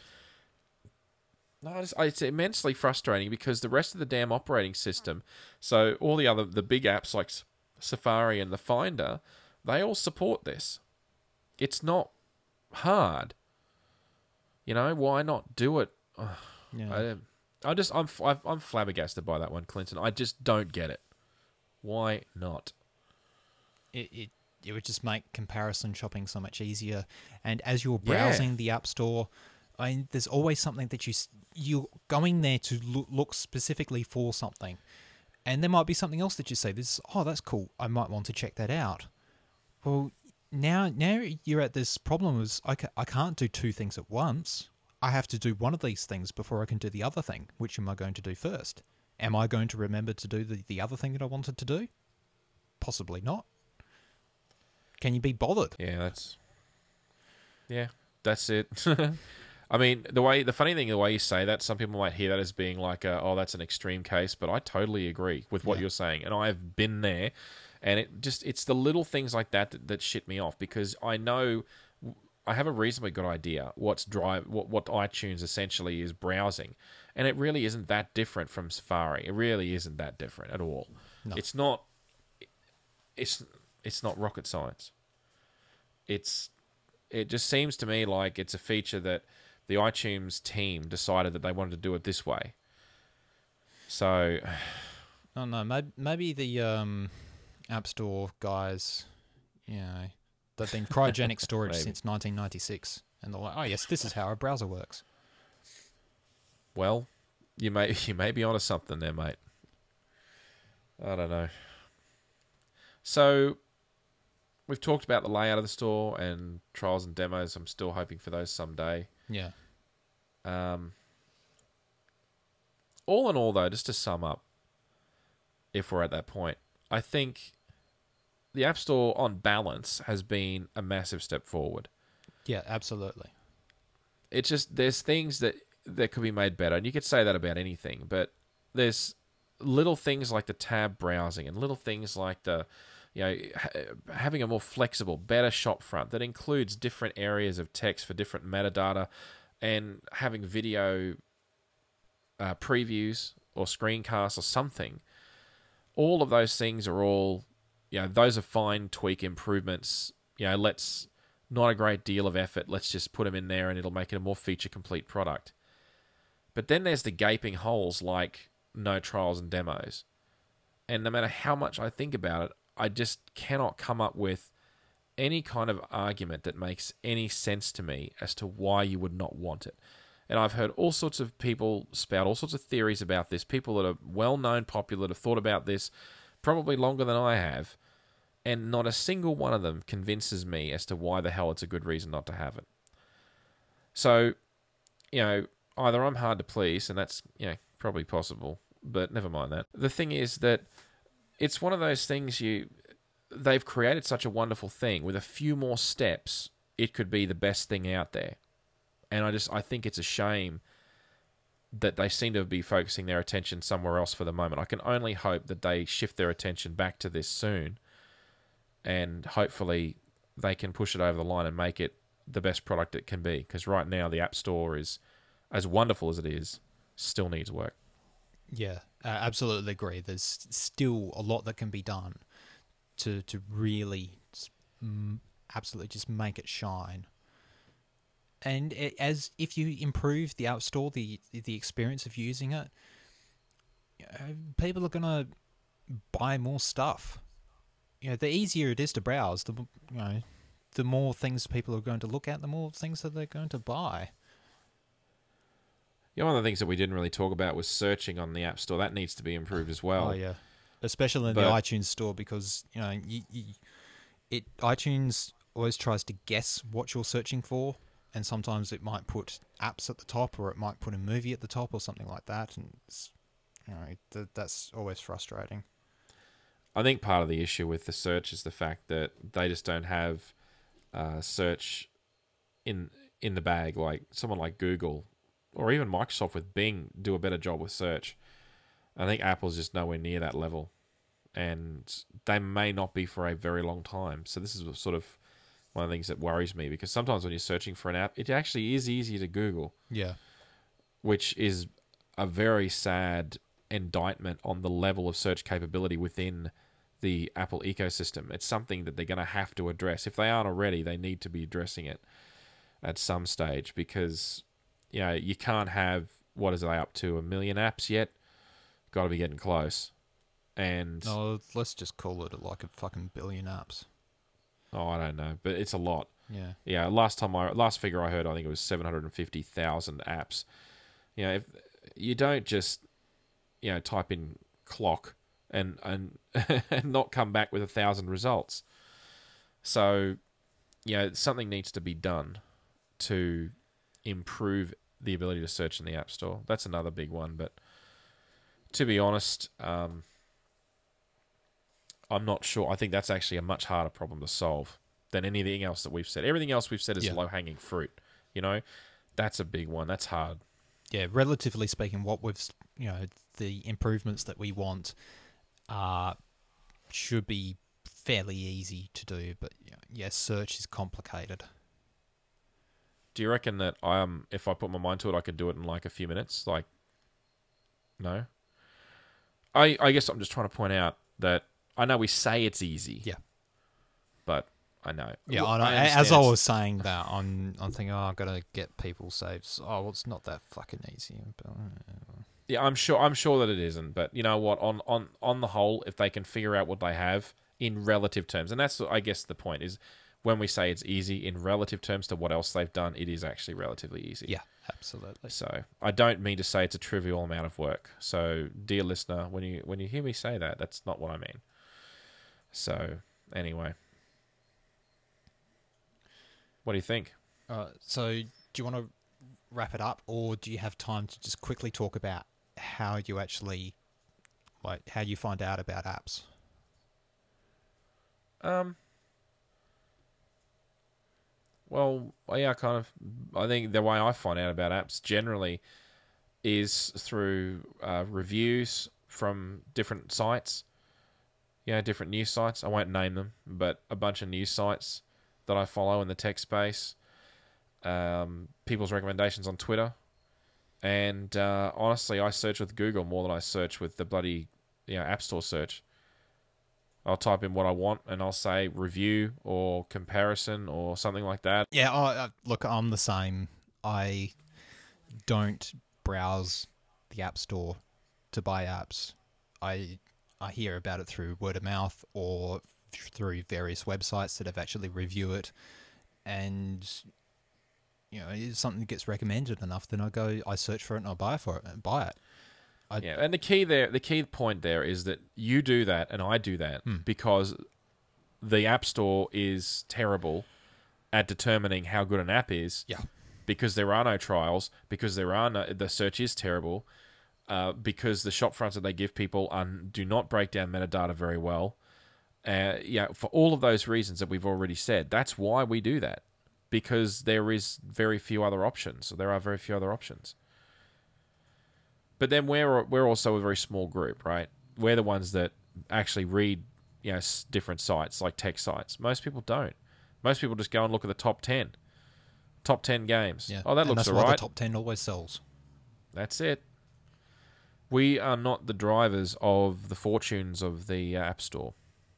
No, it's, it's immensely frustrating because the rest of the damn operating system, so all the other, the big apps like Safari and the Finder, they all support this. It's not hard. You know, why not do it? Yeah. I, I just, I'm, I'm flabbergasted by that one, Clinton. I just don't get it. Why not? It, it it would just make comparison shopping so much easier. And as you're browsing yeah. the App Store, I mean, there's always something that you you're going there to look, look specifically for something, and there might be something else that you say, "This, oh, that's cool. I might want to check that out." Well, now now you're at this problem: is I ca- I can't do two things at once. I have to do one of these things before I can do the other thing. Which am I going to do first? Am I going to remember to do the, the other thing that I wanted to do? Possibly not. Can you be bothered? Yeah, that's... Yeah, that's it. I mean, the way the funny thing, the way you say that, some people might hear that as being like, a, oh, that's an extreme case, but I totally agree with what yeah. you're saying. And I've been there, and it just it's the little things like that, that that shit me off, because I know... I have a reasonably good idea what's drive what, what iTunes essentially is browsing, and it really isn't that different from Safari. It really isn't that different at all. No. It's not. It's it's not rocket science. It's it just seems to me like it's a feature that the iTunes team decided that they wanted to do it this way. So, I don't know. Maybe, maybe the um, App Store guys, you know. They've been cryogenic storage since nineteen ninety-six, and they're like, "Oh yes, this is how our browser works." Well, you may you may be onto something there, mate. I don't know. So, we've talked about the layout of the store and trials and demos. I'm still hoping for those someday. Yeah. Um. all in all, though, just to sum up, if we're at that point, I think the App Store, on balance, has been a massive step forward. Yeah, absolutely. It's just, there's things that, that could be made better, and you could say that about anything, but there's little things like the tab browsing and little things like the, you know, ha- having a more flexible, better shop front that includes different areas of text for different metadata, and having video uh, previews or screencasts or something. All of those things are all, you know, those are fine tweak improvements. You know, let's, not a great deal of effort, let's just put them in there and it'll make it a more feature complete product. But then there's the gaping holes like no trials and demos. And no matter how much I think about it, I just cannot come up with any kind of argument that makes any sense to me as to why you would not want it. And I've heard all sorts of people spout all sorts of theories about this, people that are well-known, popular, that have thought about this probably longer than I have, and not a single one of them convinces me as to why the hell it's a good reason not to have it. So, you know, either I'm hard to please, and that's, you know, probably possible, but never mind that. The thing is that it's one of those things you... They've created such a wonderful thing. With a few more steps, it could be the best thing out there. And I just, I think it's a shame that they seem to be focusing their attention somewhere else for the moment. I can only hope that they shift their attention back to this soon, and hopefully they can push it over the line and make it the best product it can be. Because right now the App Store is, as wonderful as it is, still needs work. Yeah, I absolutely agree. There's still a lot that can be done to to really mm, absolutely just make it shine. And it, as if you improve the App Store, the the experience of using it, uh, people are gonna buy more stuff. You know, the easier it is to browse, the you know, the more things people are going to look at, the more things that they're going to buy. You know, one of the things that we didn't really talk about was searching on the App Store. That needs to be improved as well. Oh yeah, especially in But- the iTunes Store, because you know, you, you, it iTunes always tries to guess what you're searching for. And sometimes it might put apps at the top, or it might put a movie at the top, or something like that. And it's, you know, th- that's always frustrating. I think part of the issue with the search is the fact that they just don't have uh, search in in the bag. Like someone like Google or even Microsoft with Bing do a better job with search. I think Apple's just nowhere near that level, and they may not be for a very long time. So this is sort of one of the things that worries me, because sometimes when you're searching for an app, it actually is easy to Google. Yeah. Which is a very sad indictment on the level of search capability within the Apple ecosystem. It's something that they're going to have to address. If they aren't already, they need to be addressing it at some stage, because, you know, you can't have, what is they up to, a million apps yet? Got to be getting close. And No, let's just call it like a fucking billion apps. oh, I don't know, but it's a lot. Yeah. Yeah, last time I last figure I heard, I think it was seven hundred fifty thousand apps. You know, if you don't just, you know, type in clock and and, and not come back with a thousand results. So, you know, something needs to be done to improve the ability to search in the App Store. That's another big one, but to be honest, um, I'm not sure. I think that's actually a much harder problem to solve than anything else that we've said. Everything else we've said is Yeah. low-hanging fruit. You know, that's a big one. That's hard. Yeah, relatively speaking, what we've, you know, the improvements that we want uh, should be fairly easy to do, but you know, yeah, search is complicated. Do you reckon that um, if I put my mind to it, I could do it in like a few minutes? Like, no? I I guess I'm just trying to point out that I know we say it's easy. Yeah. But I know. Yeah, Well, I know. I As understand I it's- was saying that, I'm I'm thinking, oh, I've got to get people saved. Oh, well, it's not that fucking easy. But, uh, Yeah, I'm sure. I'm sure that it isn't. But you know what? On on on the whole, if they can figure out what they have in relative terms, and that's I guess the point is, when we say it's easy in relative terms to what else they've done, it is actually relatively easy. yeah, absolutely. So I don't mean to say it's a trivial amount of work. So, dear listener, when you when you hear me say that, that's not what I mean. So anyway, what do you think? Uh, so, do you want to wrap it up, or do you have time to just quickly talk about how you actually, like, how you find out about apps. Um. Well, yeah, kind of. I think the way I find out about apps generally is through uh, reviews from different sites. Yeah, different news sites. I won't name them, but a bunch of news sites that I follow in the tech space. Um, people's recommendations on Twitter. And uh, honestly, I search with Google more than I search with the bloody you know, App Store search. I'll type in what I want and I'll say review or comparison or something like that. Yeah, I, uh, look, I'm the same. I don't browse the App Store to buy apps. I I hear about it through word of mouth or through various websites that have actually reviewed it, and you know, if something gets recommended enough, then I go, I search for it and I buy for it, buy it. I, yeah, and the key there, the key point there is that you do that and I do that hmm. because the App Store is terrible at determining how good an app is. Yeah. Because there are no trials, because there are no, the search is terrible, uh, because the shop fronts that they give people are, do not break down metadata very well. Uh, yeah, for all of those reasons that we've already said, that's why we do that. Because there is very few other options. There are very few other options. But then we're we're also a very small group, right? We're the ones that actually read, you know, different sites like tech sites. Most people don't. Most people just go and look at the top ten. Top ten games. Yeah. Oh, that and looks that's all why right. the top ten always sells. That's it. We are not the drivers of the fortunes of the uh, App Store.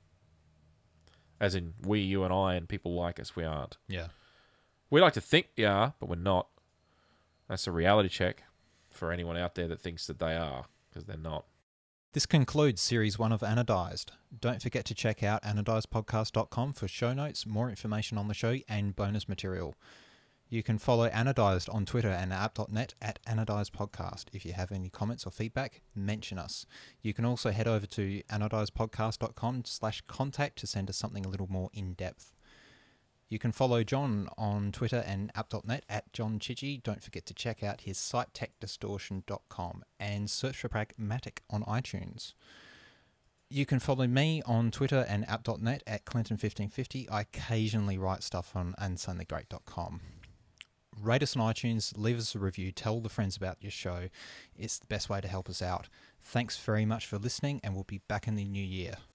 As in, we, you and I, and people like us, we aren't. Yeah. We like to think we are, but we're not. That's a reality check for anyone out there that thinks that they are, because they're not. This concludes Series one of Anodized. Don't forget to check out anodized podcast dot com for show notes, more information on the show, and bonus material. You can follow Anodized on Twitter and app dot net at Anodized Podcast. If you have any comments or feedback, mention us. You can also head over to anodized podcast dot com slash contact to send us something a little more in-depth. You can follow John on Twitter and app dot net at John Chichi. Don't forget to check out his site tech distortion dot com and search for Pragmatic on iTunes. You can follow me on Twitter and app dot net at Clinton fifteen fifty. I occasionally write stuff on unsunday great dot com. Rate us on iTunes, leave us a review, tell the friends about your show. It's the best way to help us out. Thanks very much for listening, and we'll be back in the new year.